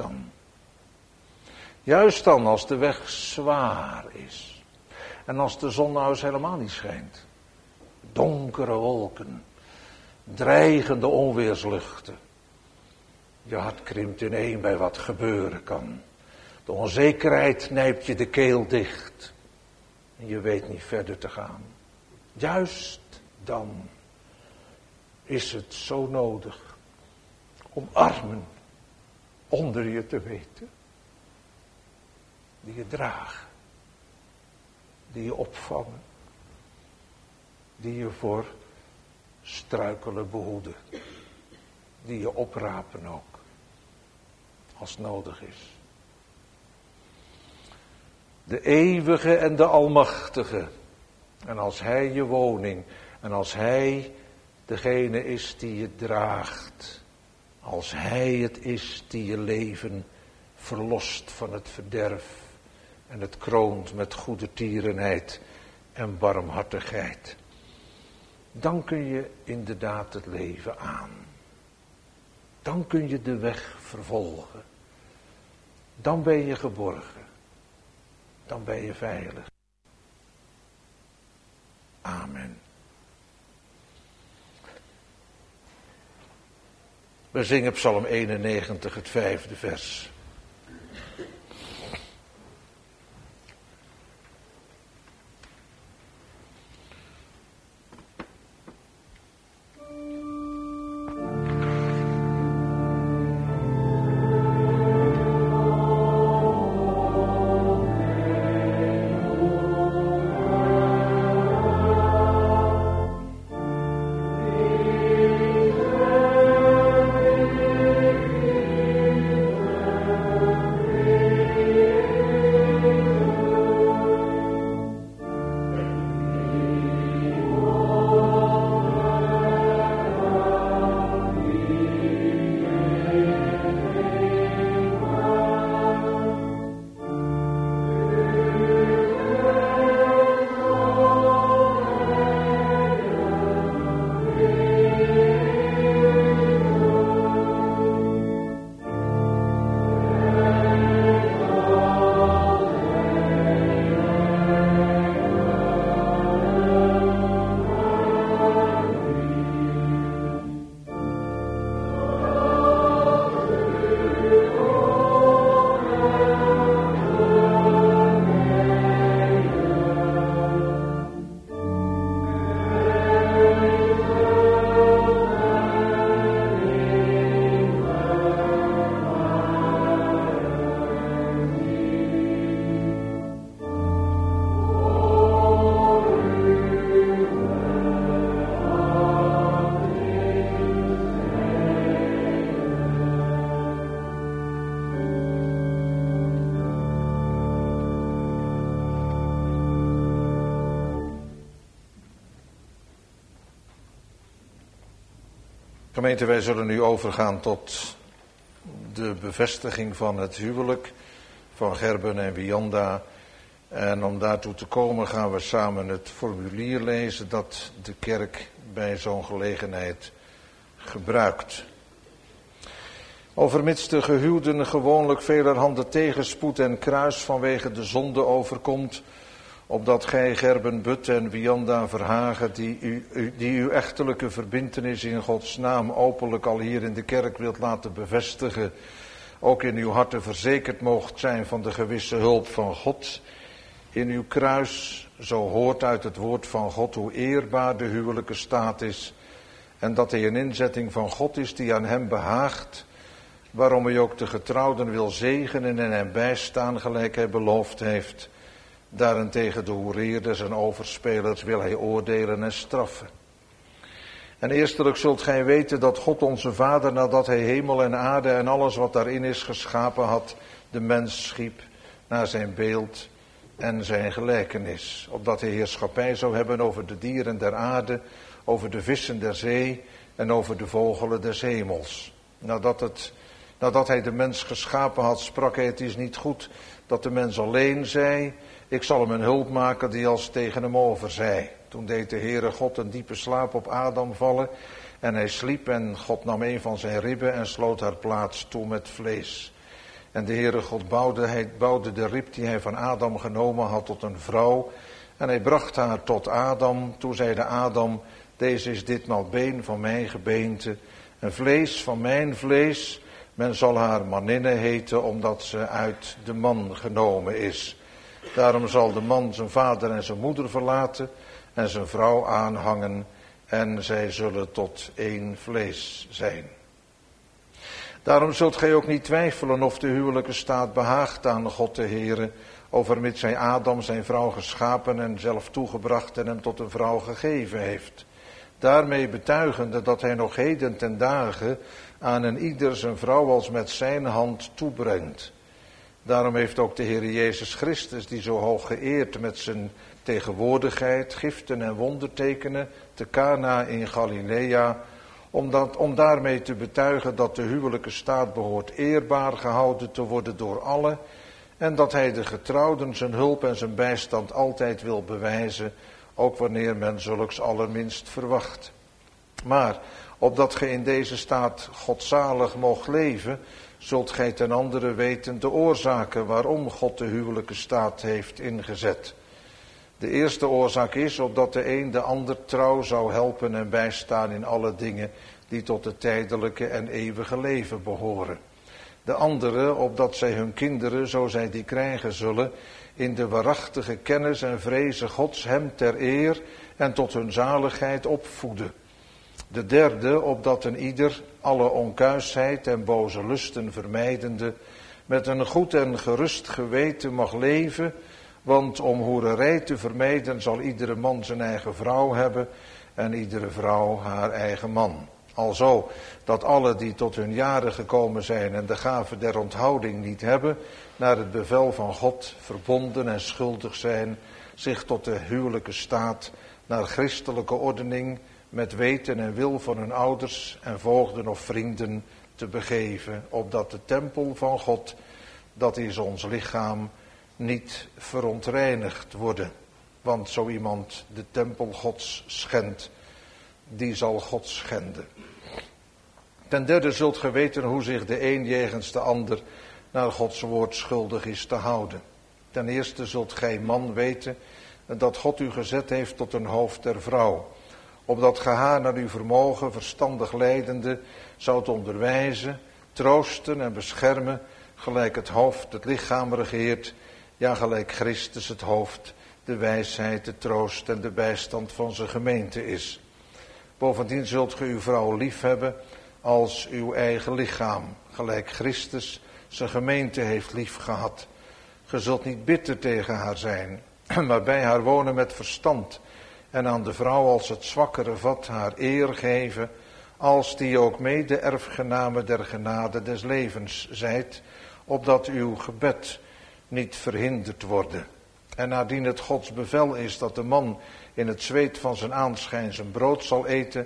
juist dan als de weg zwaar is. En als de zon nou eens helemaal niet schijnt. Donkere wolken. Dreigende onweersluchten. Je hart krimpt ineen bij wat gebeuren kan. De onzekerheid nijpt je de keel dicht. En je weet niet verder te gaan. Juist dan is het zo nodig om armen onder je te weten. Die je dragen. Die je opvangen. Die je voor struikelen behoeden. Die je oprapen ook. Als nodig is. De eeuwige en de almachtige. En als hij je woning. En als hij degene is die je draagt. Als hij het is die je leven verlost van het verderf. En het kroont met goede tierenheid en barmhartigheid. Dan kun je inderdaad het leven aan. Dan kun je de weg vervolgen. Dan ben je geborgen. Dan ben je veilig. Amen. We zingen Psalm 91, het 5e vers. Gemeente, wij zullen nu overgaan tot de bevestiging van het huwelijk van Gerben en Wianda. En om daartoe te komen gaan we samen het formulier lezen dat de kerk bij zo'n gelegenheid gebruikt. Overmits de gehuwden gewoonlijk velerhande tegenspoed en kruis vanwege de zonde overkomt, opdat gij Gerben But en Wianda Verhagen, die uw echtelijke verbintenis in Gods naam openlijk al hier in de kerk wilt laten bevestigen, ook in uw harten verzekerd moogt zijn van de gewisse hulp van God in uw kruis, zo hoort uit het woord van God hoe eerbaar de huwelijke staat is, en dat hij een inzetting van God is die aan hem behaagt, waarom hij ook de getrouwden wil zegenen en hen bijstaan gelijk hij beloofd heeft. Daarentegen de hoereerders en overspelers wil hij oordelen en straffen. En eerstelijk zult gij weten dat God onze Vader, nadat hij hemel en aarde en alles wat daarin is geschapen had, de mens schiep naar zijn beeld en zijn gelijkenis. Opdat hij heerschappij zou hebben over de dieren der aarde, over de vissen der zee en over de vogelen des hemels. Nadat hij de mens geschapen had, sprak hij: het is niet goed dat de mens alleen zij. Ik zal hem een hulp maken die als tegen hem overzij. Toen deed de Heere God een diepe slaap op Adam vallen. En hij sliep en God nam een van zijn ribben en sloot haar plaats toe met vlees. En de Heere God bouwde de rib die hij van Adam genomen had tot een vrouw. En hij bracht haar tot Adam. Toen zeide Adam: deze is ditmaal been van mijn gebeente en vlees van mijn vlees. Men zal haar maninne heten, omdat ze uit de man genomen is. Daarom zal de man zijn vader en zijn moeder verlaten en zijn vrouw aanhangen en zij zullen tot één vlees zijn. Daarom zult gij ook niet twijfelen of de huwelijke staat behaagt aan God de Heere, overmits hij Adam zijn vrouw geschapen en zelf toegebracht en hem tot een vrouw gegeven heeft. Daarmee betuigende dat hij nog heden ten dagen aan een ieder zijn vrouw als met zijn hand toebrengt. Daarom heeft ook de Heer Jezus Christus, die zo hoog geëerd met zijn tegenwoordigheid, giften en wondertekenen te Cana in Galilea, om daarmee te betuigen dat de huwelijke staat behoort eerbaar gehouden te worden door allen, en dat hij de getrouwden zijn hulp en zijn bijstand altijd wil bewijzen, ook wanneer men zulks allerminst verwacht. Maar opdat gij in deze staat godzalig mocht leven, zult gij ten andere weten de oorzaken waarom God de huwelijke staat heeft ingezet. De eerste oorzaak is opdat de een de ander trouw zou helpen en bijstaan in alle dingen die tot het tijdelijke en eeuwige leven behoren. De andere opdat zij hun kinderen, zo zij die krijgen zullen, in de waarachtige kennis en vrezen Gods hem ter eer en tot hun zaligheid opvoeden. De derde, opdat een ieder alle onkuisheid en boze lusten vermijdende, met een goed en gerust geweten mag leven, want om hoererij te vermijden zal iedere man zijn eigen vrouw hebben en iedere vrouw haar eigen man. Alzo dat alle die tot hun jaren gekomen zijn en de gave der onthouding niet hebben, naar het bevel van God verbonden en schuldig zijn, zich tot de huwelijke staat naar christelijke ordening met weten en wil van hun ouders en voogden of vrienden te begeven, opdat de tempel van God, dat is ons lichaam, niet verontreinigd worden. Want zo iemand de tempel Gods schendt, die zal God schenden. Ten derde zult ge weten hoe zich de een jegens de ander naar Gods woord schuldig is te houden. Ten eerste zult gij, man, weten dat God u gezet heeft tot een hoofd der vrouw, opdat ge haar naar uw vermogen verstandig leidende zoudt onderwijzen, troosten en beschermen, gelijk het hoofd het lichaam regeert, ja, gelijk Christus het hoofd de wijsheid, de troost en de bijstand van zijn gemeente is. Bovendien zult ge uw vrouw lief hebben als uw eigen lichaam, gelijk Christus zijn gemeente heeft lief gehad. Ge zult niet bitter tegen haar zijn, maar bij haar wonen met verstand, en aan de vrouw als het zwakkere vat haar eer geven, als die ook mede erfgename der genade des levens zijt, opdat uw gebed niet verhinderd worden. En nadien het Gods bevel is dat de man in het zweet van zijn aanschijn zijn brood zal eten,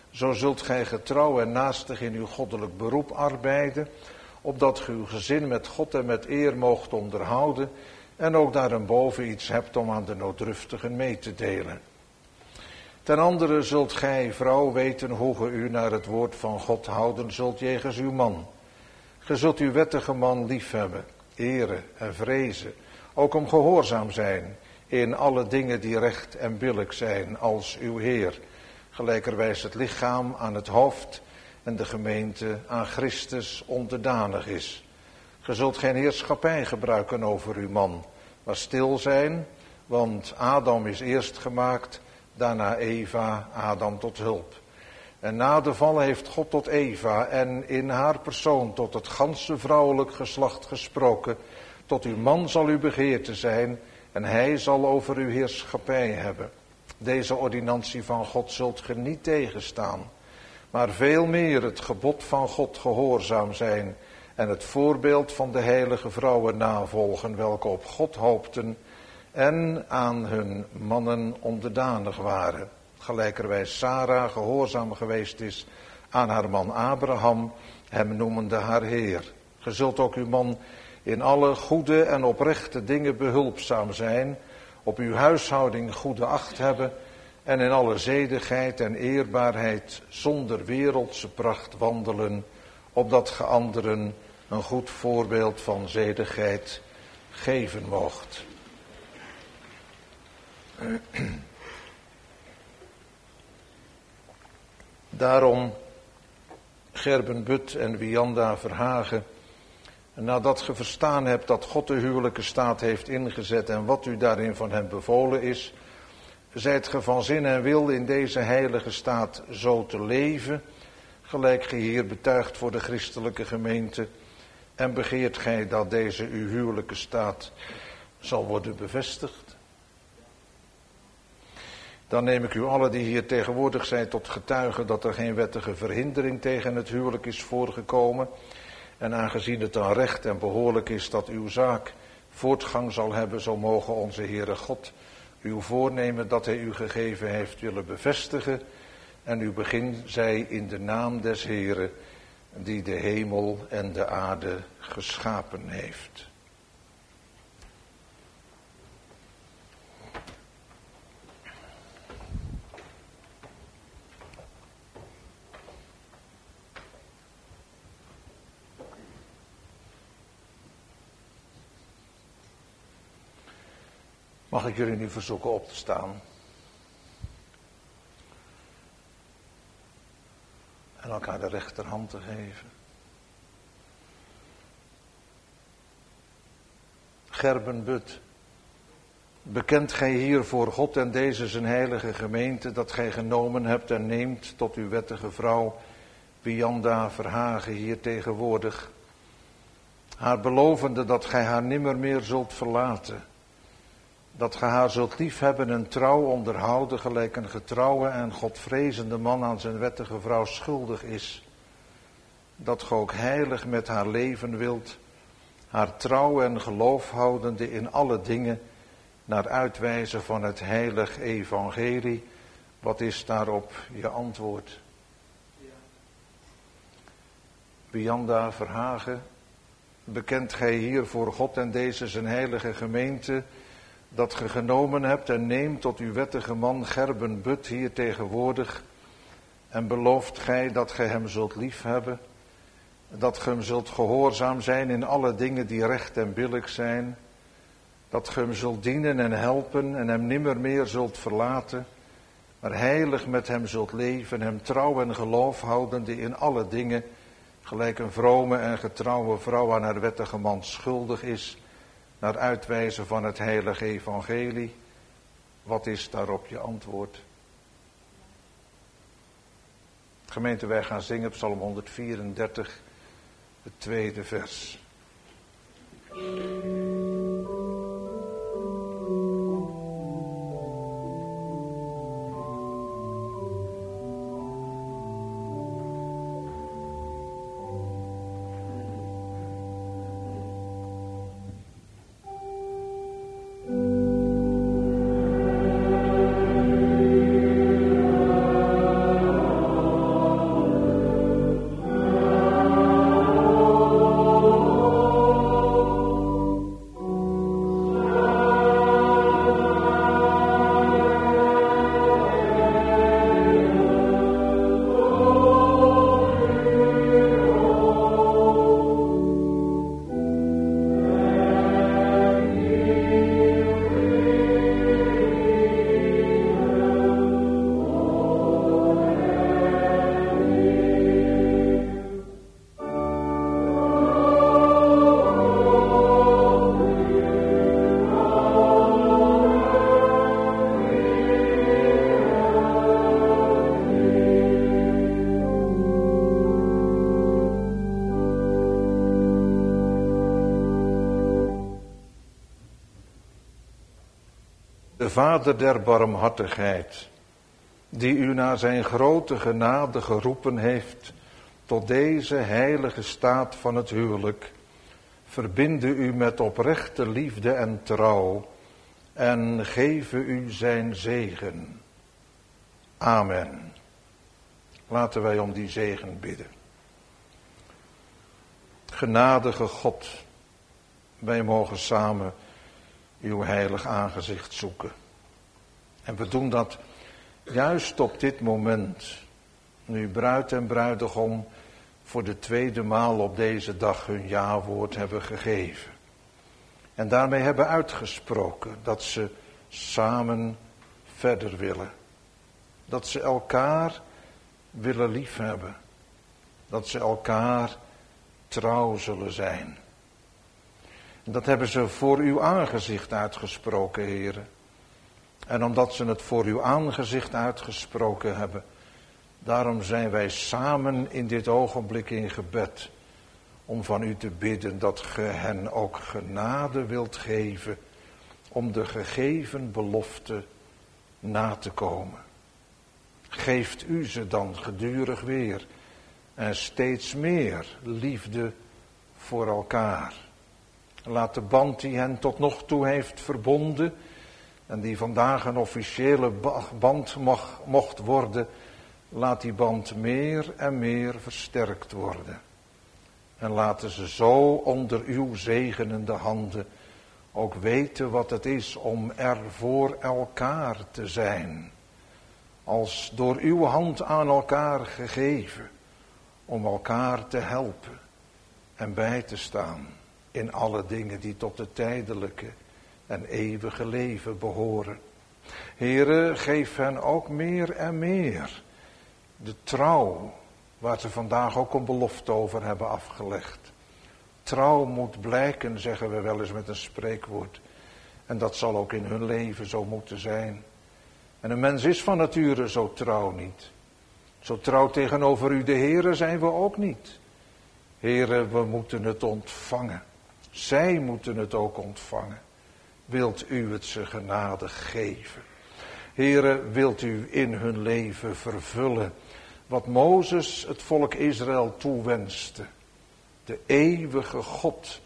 Zo zult gij getrouw en naastig in uw goddelijk beroep arbeiden, opdat ge uw gezin met God en met eer moogt onderhouden en ook daarenboven iets hebt om aan de nooddruftigen mee te delen. Ten andere zult gij, vrouw, weten hoe ge u naar het woord van God houden zult jegens uw man. Ge zult uw wettige man liefhebben, eren en vrezen, ook om gehoorzaam zijn in alle dingen die recht en billijk zijn, als uw Heer, gelijkerwijs het lichaam aan het hoofd en de gemeente aan Christus onderdanig is. Ge zult geen heerschappij gebruiken over uw man, maar stil zijn, want Adam is eerst gemaakt, daarna Eva, Adam tot hulp. En na de val heeft God tot Eva en in haar persoon tot het ganse vrouwelijk geslacht gesproken. Tot uw man zal uw begeerte zijn en hij zal over uw heerschappij hebben. Deze ordinantie van God zult ge niet tegenstaan, maar veel meer het gebod van God gehoorzaam zijn en het voorbeeld van de heilige vrouwen navolgen, welke op God hoopten en aan hun mannen onderdanig waren. Gelijkerwijs Sarah gehoorzaam geweest is aan haar man Abraham, hem noemende haar Heer. Ge zult ook uw man in alle goede en oprechte dingen behulpzaam zijn, op uw huishouding goede acht hebben en in alle zedigheid en eerbaarheid zonder wereldse pracht wandelen, opdat ge anderen een goed voorbeeld van zedigheid geven moogt. Daarom, Gerben But en Wianda Verhagen, nadat ge verstaan hebt dat God de huwelijke staat heeft ingezet en wat u daarin van hem bevolen is, zijt ge van zin en wil in deze heilige staat zo te leven, gelijk ge hier betuigt voor de christelijke gemeente, en begeert gij dat deze uw huwelijke staat zal worden bevestigd. Dan neem ik u allen die hier tegenwoordig zijn tot getuige dat er geen wettige verhindering tegen het huwelijk is voorgekomen. En aangezien het dan recht en behoorlijk is dat uw zaak voortgang zal hebben, zo mogen onze Heere God uw voornemen dat hij u gegeven heeft willen bevestigen. En uw begin zij in de naam des Heeren, die de hemel en de aarde geschapen heeft. Mag ik jullie nu verzoeken op te staan? En elkaar de rechterhand te geven. Gerben But, bekent gij hier voor God en deze zijn heilige gemeente dat gij genomen hebt en neemt tot uw wettige vrouw Wianda Verhagen hier tegenwoordig, haar belovende dat gij haar nimmer meer zult verlaten, dat ge haar zult liefhebben en trouw onderhouden, gelijk een getrouwe en godvrezende man aan zijn wettige vrouw schuldig is. Dat ge ook heilig met haar leven wilt, haar trouw en geloof houdende in alle dingen, naar uitwijzen van het heilig evangelie. Wat is daarop je antwoord? Wianda Verhagen, bekent gij hier voor God en deze zijn heilige gemeente dat ge genomen hebt en neemt tot uw wettige man Gerben But hier tegenwoordig, en belooft gij dat gij hem zult liefhebben, dat ge hem zult gehoorzaam zijn in alle dingen die recht en billijk zijn, dat ge hem zult dienen en helpen en hem nimmer meer zult verlaten, maar heilig met hem zult leven, hem trouw en geloof houdende in alle dingen, gelijk een vrome en getrouwe vrouw aan haar wettige man schuldig is, naar uitwijzen van het heilige evangelie. Wat is daarop je antwoord? Gemeente, wij gaan zingen Psalm 134, het tweede vers. de Vader der barmhartigheid, die u naar zijn grote genade geroepen heeft tot deze heilige staat van het huwelijk, verbinde u met oprechte liefde en trouw en geven u zijn zegen. Amen. Laten wij om die zegen bidden. Genadige God, wij mogen samen uw heilig aangezicht zoeken. En we doen dat juist op dit moment, nu bruid en bruidegom voor de tweede maal op deze dag hun ja-woord hebben gegeven. En daarmee hebben uitgesproken dat ze samen verder willen. Dat ze elkaar willen liefhebben. Dat ze elkaar trouw zullen zijn. En dat hebben ze voor uw aangezicht uitgesproken, heren. En omdat ze het voor uw aangezicht uitgesproken hebben, daarom zijn wij samen in dit ogenblik in gebed, om van u te bidden dat ge hen ook genade wilt geven, om de gegeven belofte na te komen. Geeft u ze dan gedurig weer en steeds meer liefde voor elkaar. Laat de band die hen tot nog toe heeft verbonden en die vandaag een officiële band mocht worden, laat die band meer en meer versterkt worden. En laten ze zo onder uw zegenende handen ook weten wat het is om er voor elkaar te zijn. Als door uw hand aan elkaar gegeven, om elkaar te helpen en bij te staan in alle dingen die tot het tijdelijke en eeuwige leven behoren. Heere, geef hen ook meer en meer de trouw, waar ze vandaag ook een belofte over hebben afgelegd. Trouw moet blijken, zeggen we wel eens met een spreekwoord. En dat zal ook in hun leven zo moeten zijn. En een mens is van nature zo trouw niet. Zo trouw tegenover u de Heere zijn we ook niet. Heere, we moeten het ontvangen. Zij moeten het ook ontvangen. Wilt u het ze genadig geven? Heere, wilt u in hun leven vervullen wat Mozes het volk Israël toewenste. De eeuwige God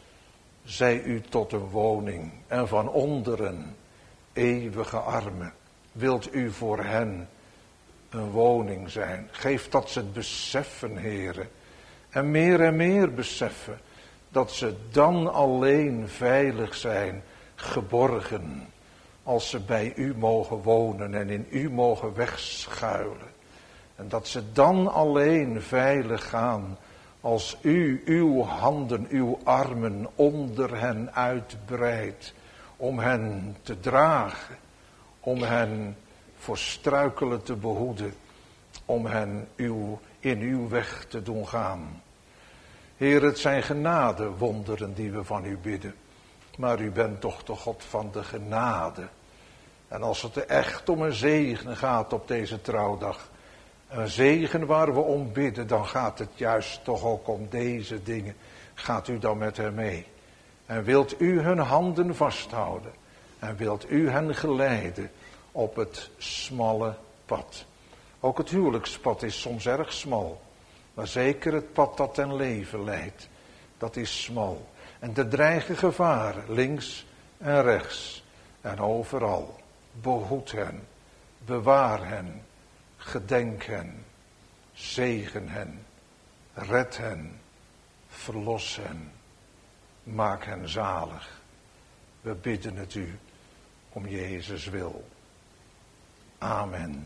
zij u tot een woning en van onderen eeuwige armen. Wilt u voor hen een woning zijn? Geef dat ze het beseffen, Heere. En meer beseffen dat ze dan alleen veilig zijn, geborgen, als ze bij u mogen wonen en in u mogen wegschuilen. En dat ze dan alleen veilig gaan als u uw handen, uw armen onder hen uitbreidt, om hen te dragen, om hen voor struikelen te behoeden, om hen in uw weg te doen gaan. Heer, het zijn genadewonderen die we van u bidden, maar u bent toch de God van de genade. En als het echt om een zegen gaat op deze trouwdag, een zegen waar we om bidden, dan gaat het juist toch ook om deze dingen. Gaat u dan met hen mee? En wilt u hun handen vasthouden? En wilt u hen geleiden op het smalle pad? Ook het huwelijkspad is soms erg smal. Maar zeker het pad dat ten leven leidt, dat is smal. En er dreigen gevaren, links en rechts en overal. Behoed hen, bewaar hen, gedenk hen, zegen hen, red hen, verlos hen, maak hen zalig. We bidden het u om Jezus wil. Amen.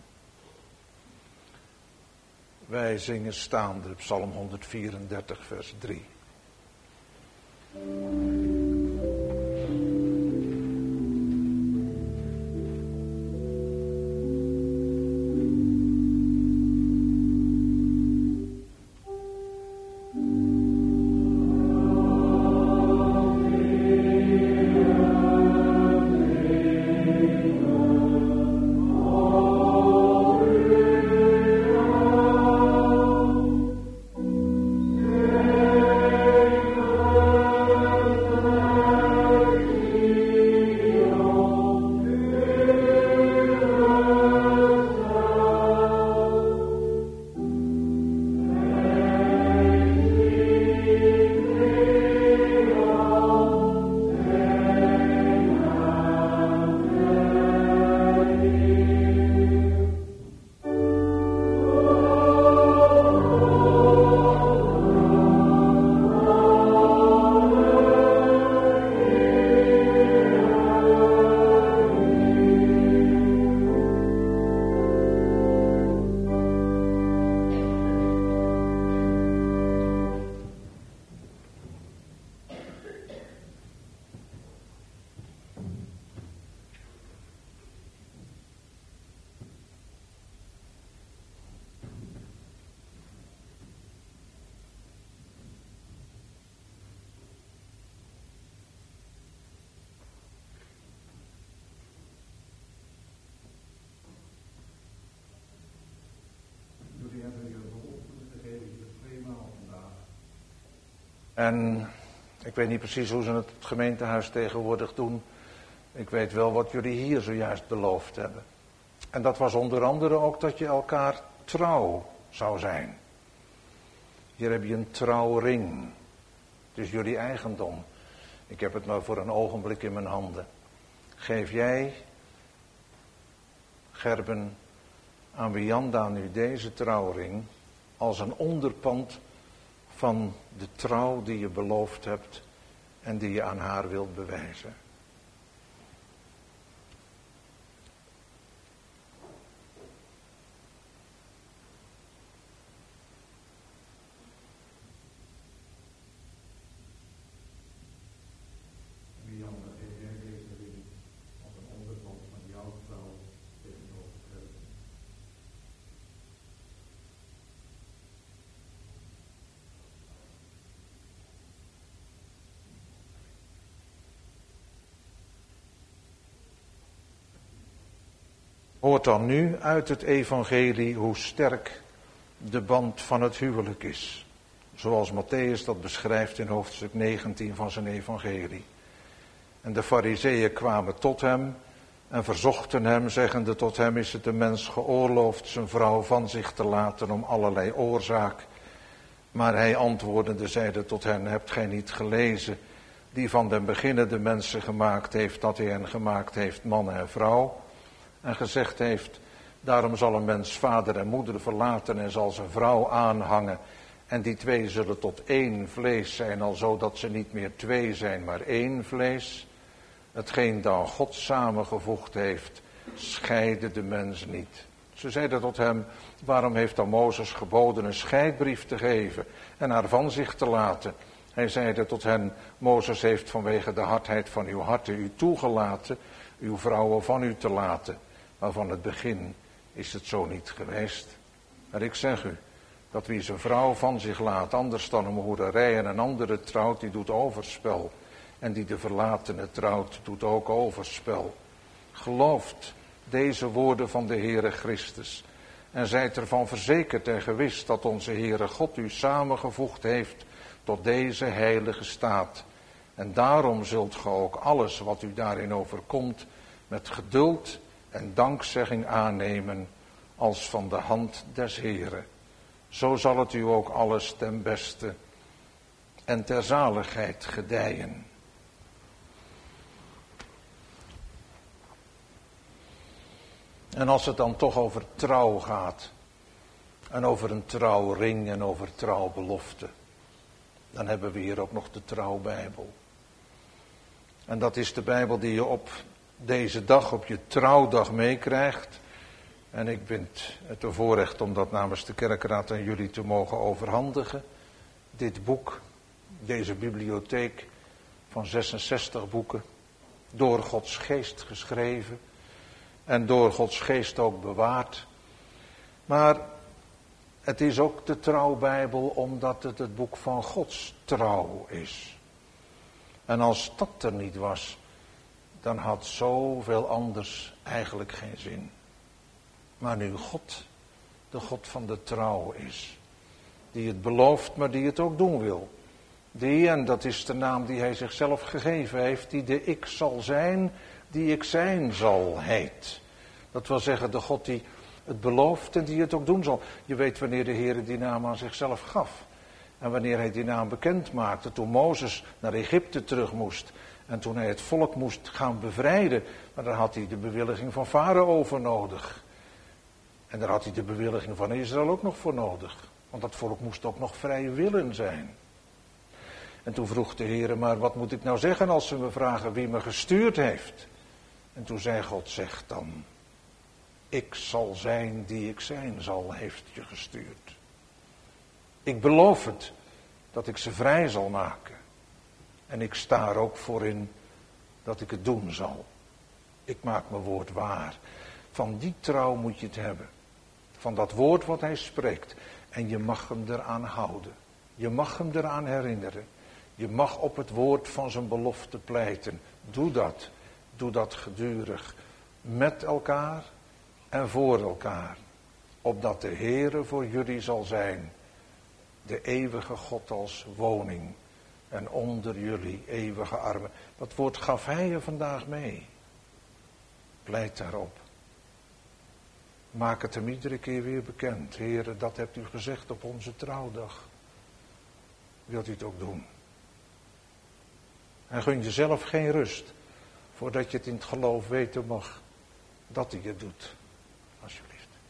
Wij zingen staande Psalm 134 vers 3. En ik weet niet precies hoe ze het gemeentehuis tegenwoordig doen. Ik weet wel wat jullie hier zojuist beloofd hebben. En dat was onder andere ook dat je elkaar trouw zou zijn. Hier heb je een trouwring. Het is jullie eigendom. Ik heb het maar voor een ogenblik in mijn handen. Geef jij, Gerben, aan Wianda nu deze trouwring als een onderpand van de trouw die je beloofd hebt en die je aan haar wilt bewijzen. Wianda, geef jij deze ring als een onderpand van jouw trouw tegenover Gerben. Hoort dan nu uit het evangelie hoe sterk de band van het huwelijk is. Zoals Mattheüs dat beschrijft in hoofdstuk 19 van zijn evangelie. En de Farizeeën kwamen tot hem en verzochten hem, zeggende: tot hem is het de mens geoorloofd zijn vrouw van zich te laten om allerlei oorzaak. Maar hij antwoordende zeide tot hen: hebt gij niet gelezen, die van den beginne de mensen gemaakt heeft, dat hij hen gemaakt heeft, man en vrouw? En gezegd heeft: daarom zal een mens vader en moeder verlaten en zal zijn vrouw aanhangen. En die twee zullen tot één vlees zijn, alzo dat ze niet meer twee zijn, maar één vlees. Hetgeen dan God samengevoegd heeft, scheide de mens niet. Ze zeiden tot hem: waarom heeft dan Mozes geboden een scheidbrief te geven en haar van zich te laten? Hij zeide tot hen: Mozes heeft vanwege de hardheid van uw harten u toegelaten uw vrouwen van u te laten. Maar van het begin is het zo niet geweest. Maar ik zeg u, dat wie zijn vrouw van zich laat, anders dan een hoererij en een andere trouwt, die doet overspel. En die de verlatene trouwt, doet ook overspel. Gelooft deze woorden van de Heere Christus. En zijt ervan verzekerd en gewis dat onze Heere God u samengevoegd heeft tot deze heilige staat. En daarom zult ge ook alles wat u daarin overkomt met geduld en dankzegging aannemen als van de hand des Heeren. Zo zal het u ook alles ten beste en ter zaligheid gedijen. En als het dan toch over trouw gaat, en over een trouwring en over trouwbelofte, dan hebben we hier ook nog de trouwbijbel. En dat is de Bijbel die je op deze dag, op je trouwdag meekrijgt. En ik vind het een voorrecht om dat namens de kerkraad aan jullie te mogen overhandigen. Dit boek, deze bibliotheek van 66 boeken, door Gods geest geschreven en door Gods geest ook bewaard. Maar het is ook de trouwbijbel omdat het het boek van Gods trouw is. En als dat er niet was, dan had zoveel anders eigenlijk geen zin. Maar nu God, de God van de trouw is, die het belooft, maar die het ook doen wil. Die, en dat is de naam die hij zichzelf gegeven heeft, die de ik zal zijn, die ik zijn zal heet. Dat wil zeggen, de God die het belooft en die het ook doen zal. Je weet wanneer de Heer die naam aan zichzelf gaf. En wanneer hij die naam bekend maakte, toen Mozes naar Egypte terug moest. En toen hij het volk moest gaan bevrijden, maar daar had hij de bewilliging van Farao voor nodig. En daar had hij de bewilliging van Israël ook nog voor nodig. Want dat volk moest ook nog vrij willen zijn. En toen vroeg de Heer: maar wat moet ik nou zeggen als ze me vragen wie me gestuurd heeft? En toen zei God: zeg dan: ik zal zijn die ik zijn zal, heeft je gestuurd. Ik beloof het, dat ik ze vrij zal maken. En ik sta er ook voor in dat ik het doen zal. Ik maak mijn woord waar. Van die trouw moet je het hebben. Van dat woord wat hij spreekt. En je mag hem eraan houden. Je mag hem eraan herinneren. Je mag op het woord van zijn belofte pleiten. Doe dat. Doe dat gedurig. Met elkaar en voor elkaar. Opdat de Heere voor jullie zal zijn. De eeuwige God als woning. en onder jullie eeuwige armen. Dat woord gaf hij je vandaag mee. Pleit daarop. Maak het hem iedere keer weer bekend. Heere, dat hebt u gezegd op onze trouwdag. Wilt u het ook doen? En gun jezelf geen rust, voordat je het in het geloof weten mag dat hij het doet. Alsjeblieft.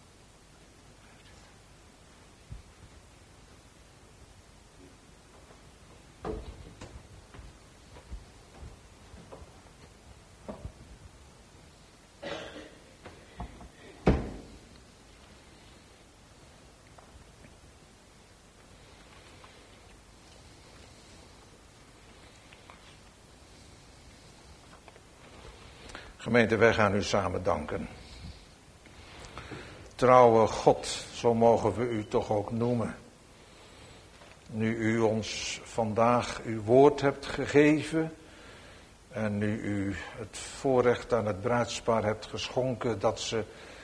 Gemeente, wij gaan u samen danken. Trouwe God, zo mogen we u toch ook noemen. Nu u ons vandaag uw woord hebt gegeven en nu u het voorrecht aan het bruidspaar hebt geschonken dat ze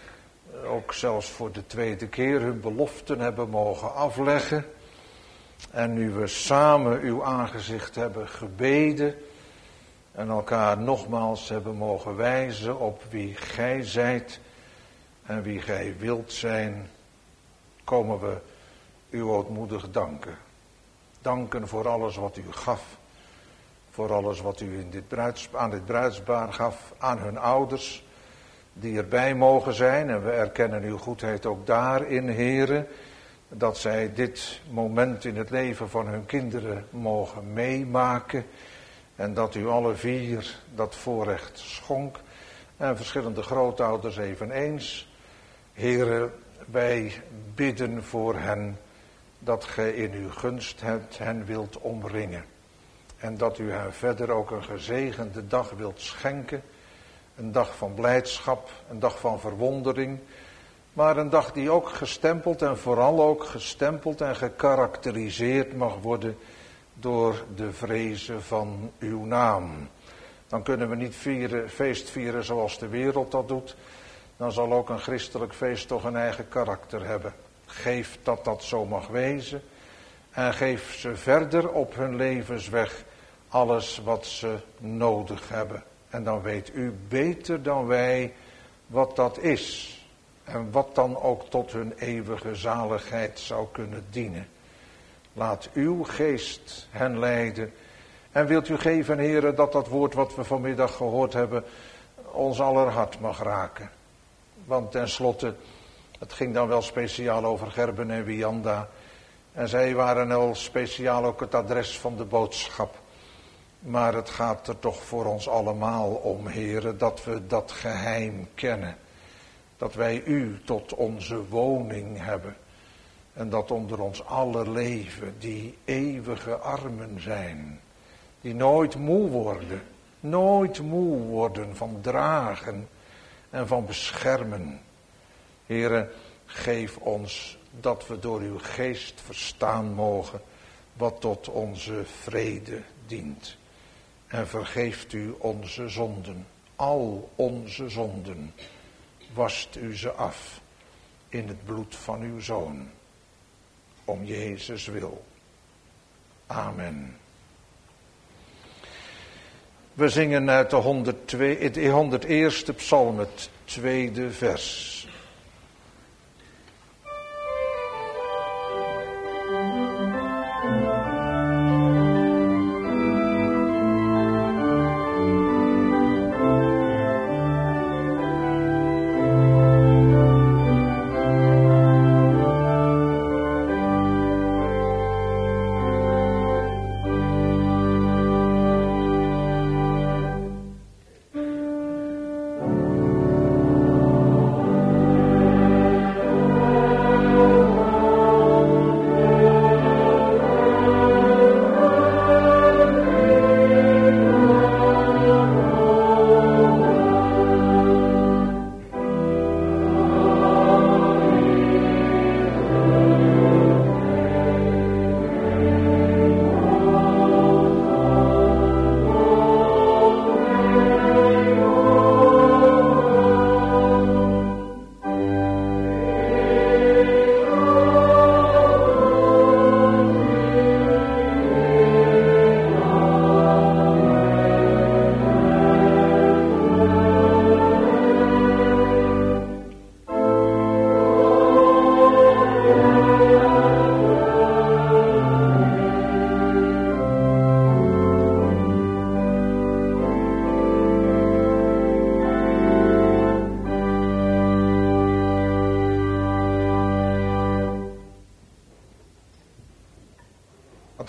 ook zelfs voor de tweede keer hun beloften hebben mogen afleggen. En nu we samen uw aangezicht hebben gebeden en elkaar nogmaals hebben mogen wijzen op wie gij zijt en wie gij wilt zijn, komen we u ootmoedig danken. Danken voor alles wat u gaf, voor alles wat u aan dit bruidspaar gaf, aan hun ouders die erbij mogen zijn. En we erkennen uw goedheid ook daarin, Heere, dat zij dit moment in het leven van hun kinderen mogen meemaken. En dat u alle vier dat voorrecht schonk. En verschillende grootouders eveneens. Heere, wij bidden voor hen dat gij in uw gunst hen wilt omringen. En dat u hen verder ook een gezegende dag wilt schenken. Een dag van blijdschap, een dag van verwondering. Maar een dag die ook gestempeld en vooral ook gestempeld en gekarakteriseerd mag worden door de vrezen van uw naam. Dan kunnen we niet feest vieren zoals de wereld dat doet. Dan zal ook een christelijk feest toch een eigen karakter hebben. Geef dat dat zo mag wezen. En geef ze verder op hun levensweg alles wat ze nodig hebben. En dan weet u beter dan wij wat dat is. En wat dan ook tot hun eeuwige zaligheid zou kunnen dienen. Laat uw geest hen leiden. En wilt u geven, Heere, dat dat woord wat we vanmiddag gehoord hebben ons aller hart mag raken. Want tenslotte, het ging dan wel speciaal over Gerben en Wianda. En zij waren al speciaal ook het adres van de boodschap. Maar het gaat er toch voor ons allemaal om, Heere, dat we dat geheim kennen. Dat wij u tot onze woning hebben. En dat onder ons aller leven die eeuwige armen zijn. Die nooit moe worden. Nooit moe worden van dragen en van beschermen. Heere, geef ons dat we door uw geest verstaan mogen wat tot onze vrede dient. En vergeeft u onze zonden, al onze zonden. Wast u ze af in het bloed van uw Zoon. Om Jezus wil. Amen. We zingen uit de 101ste psalm, het 2e vers.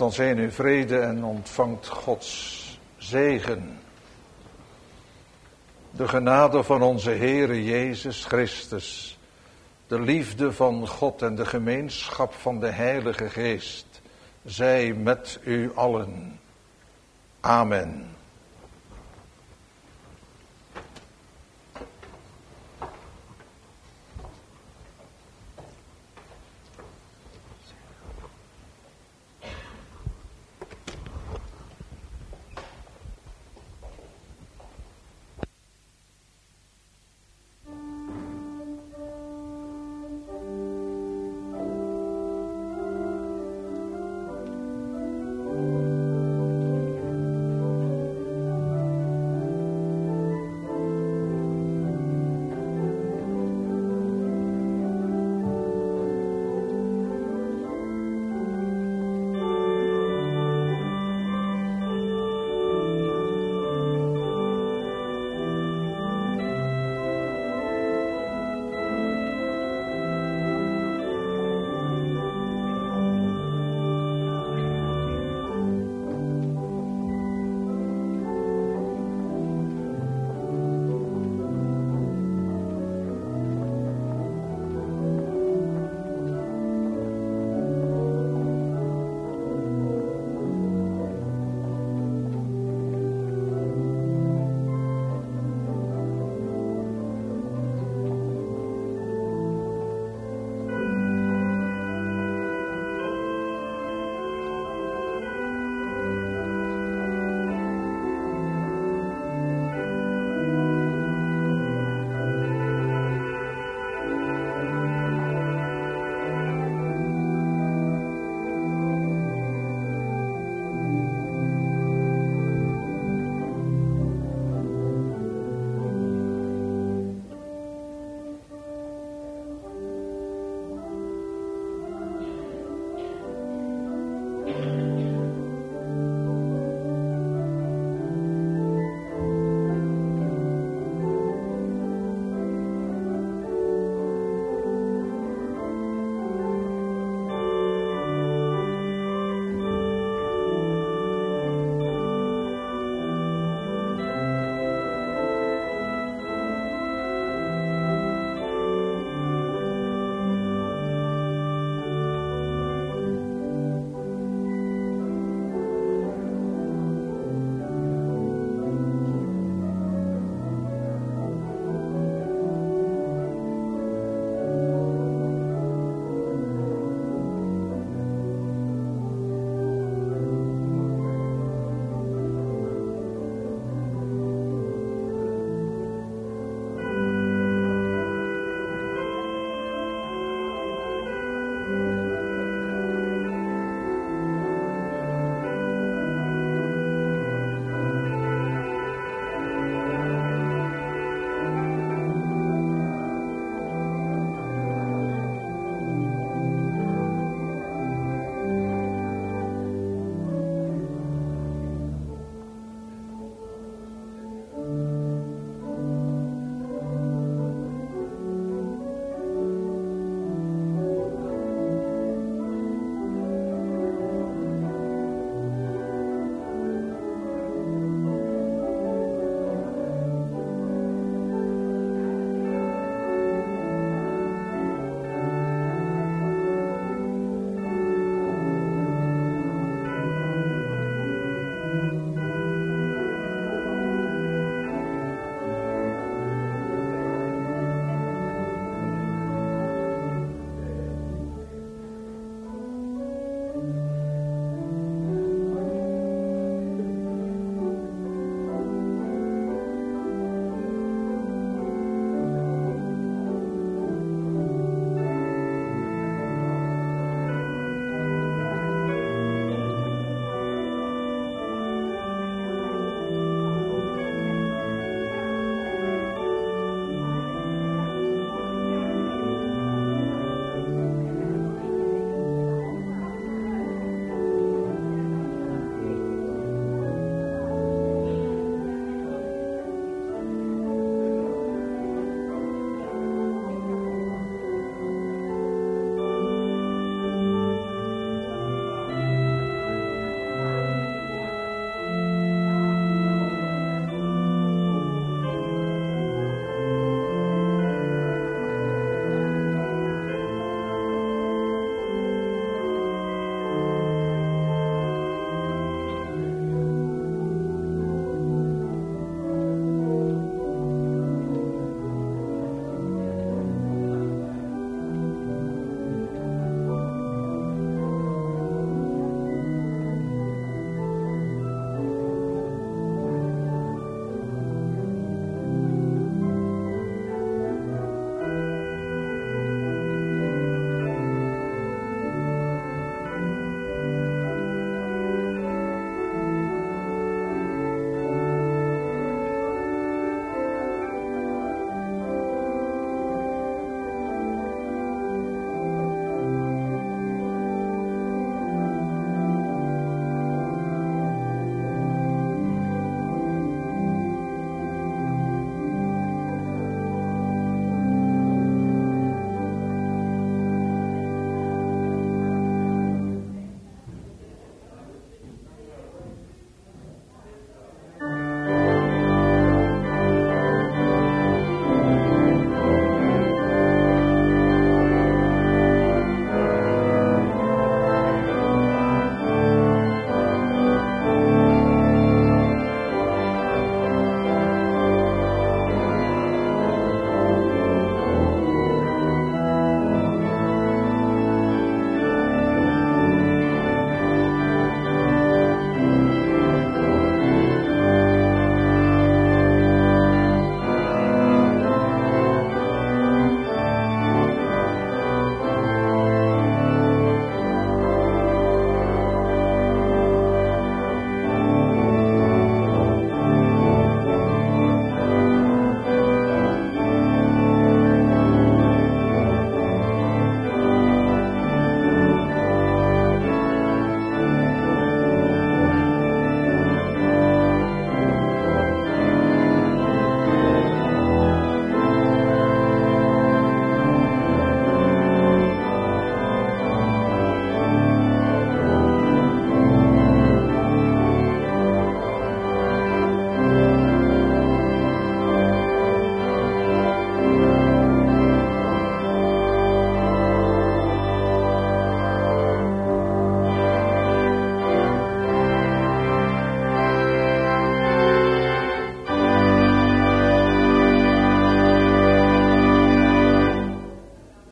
dan zijn in vrede en ontvangt Gods zegen. De genade van onze Heere Jezus Christus, de liefde van God en de gemeenschap van de Heilige Geest, zij met u allen. Amen.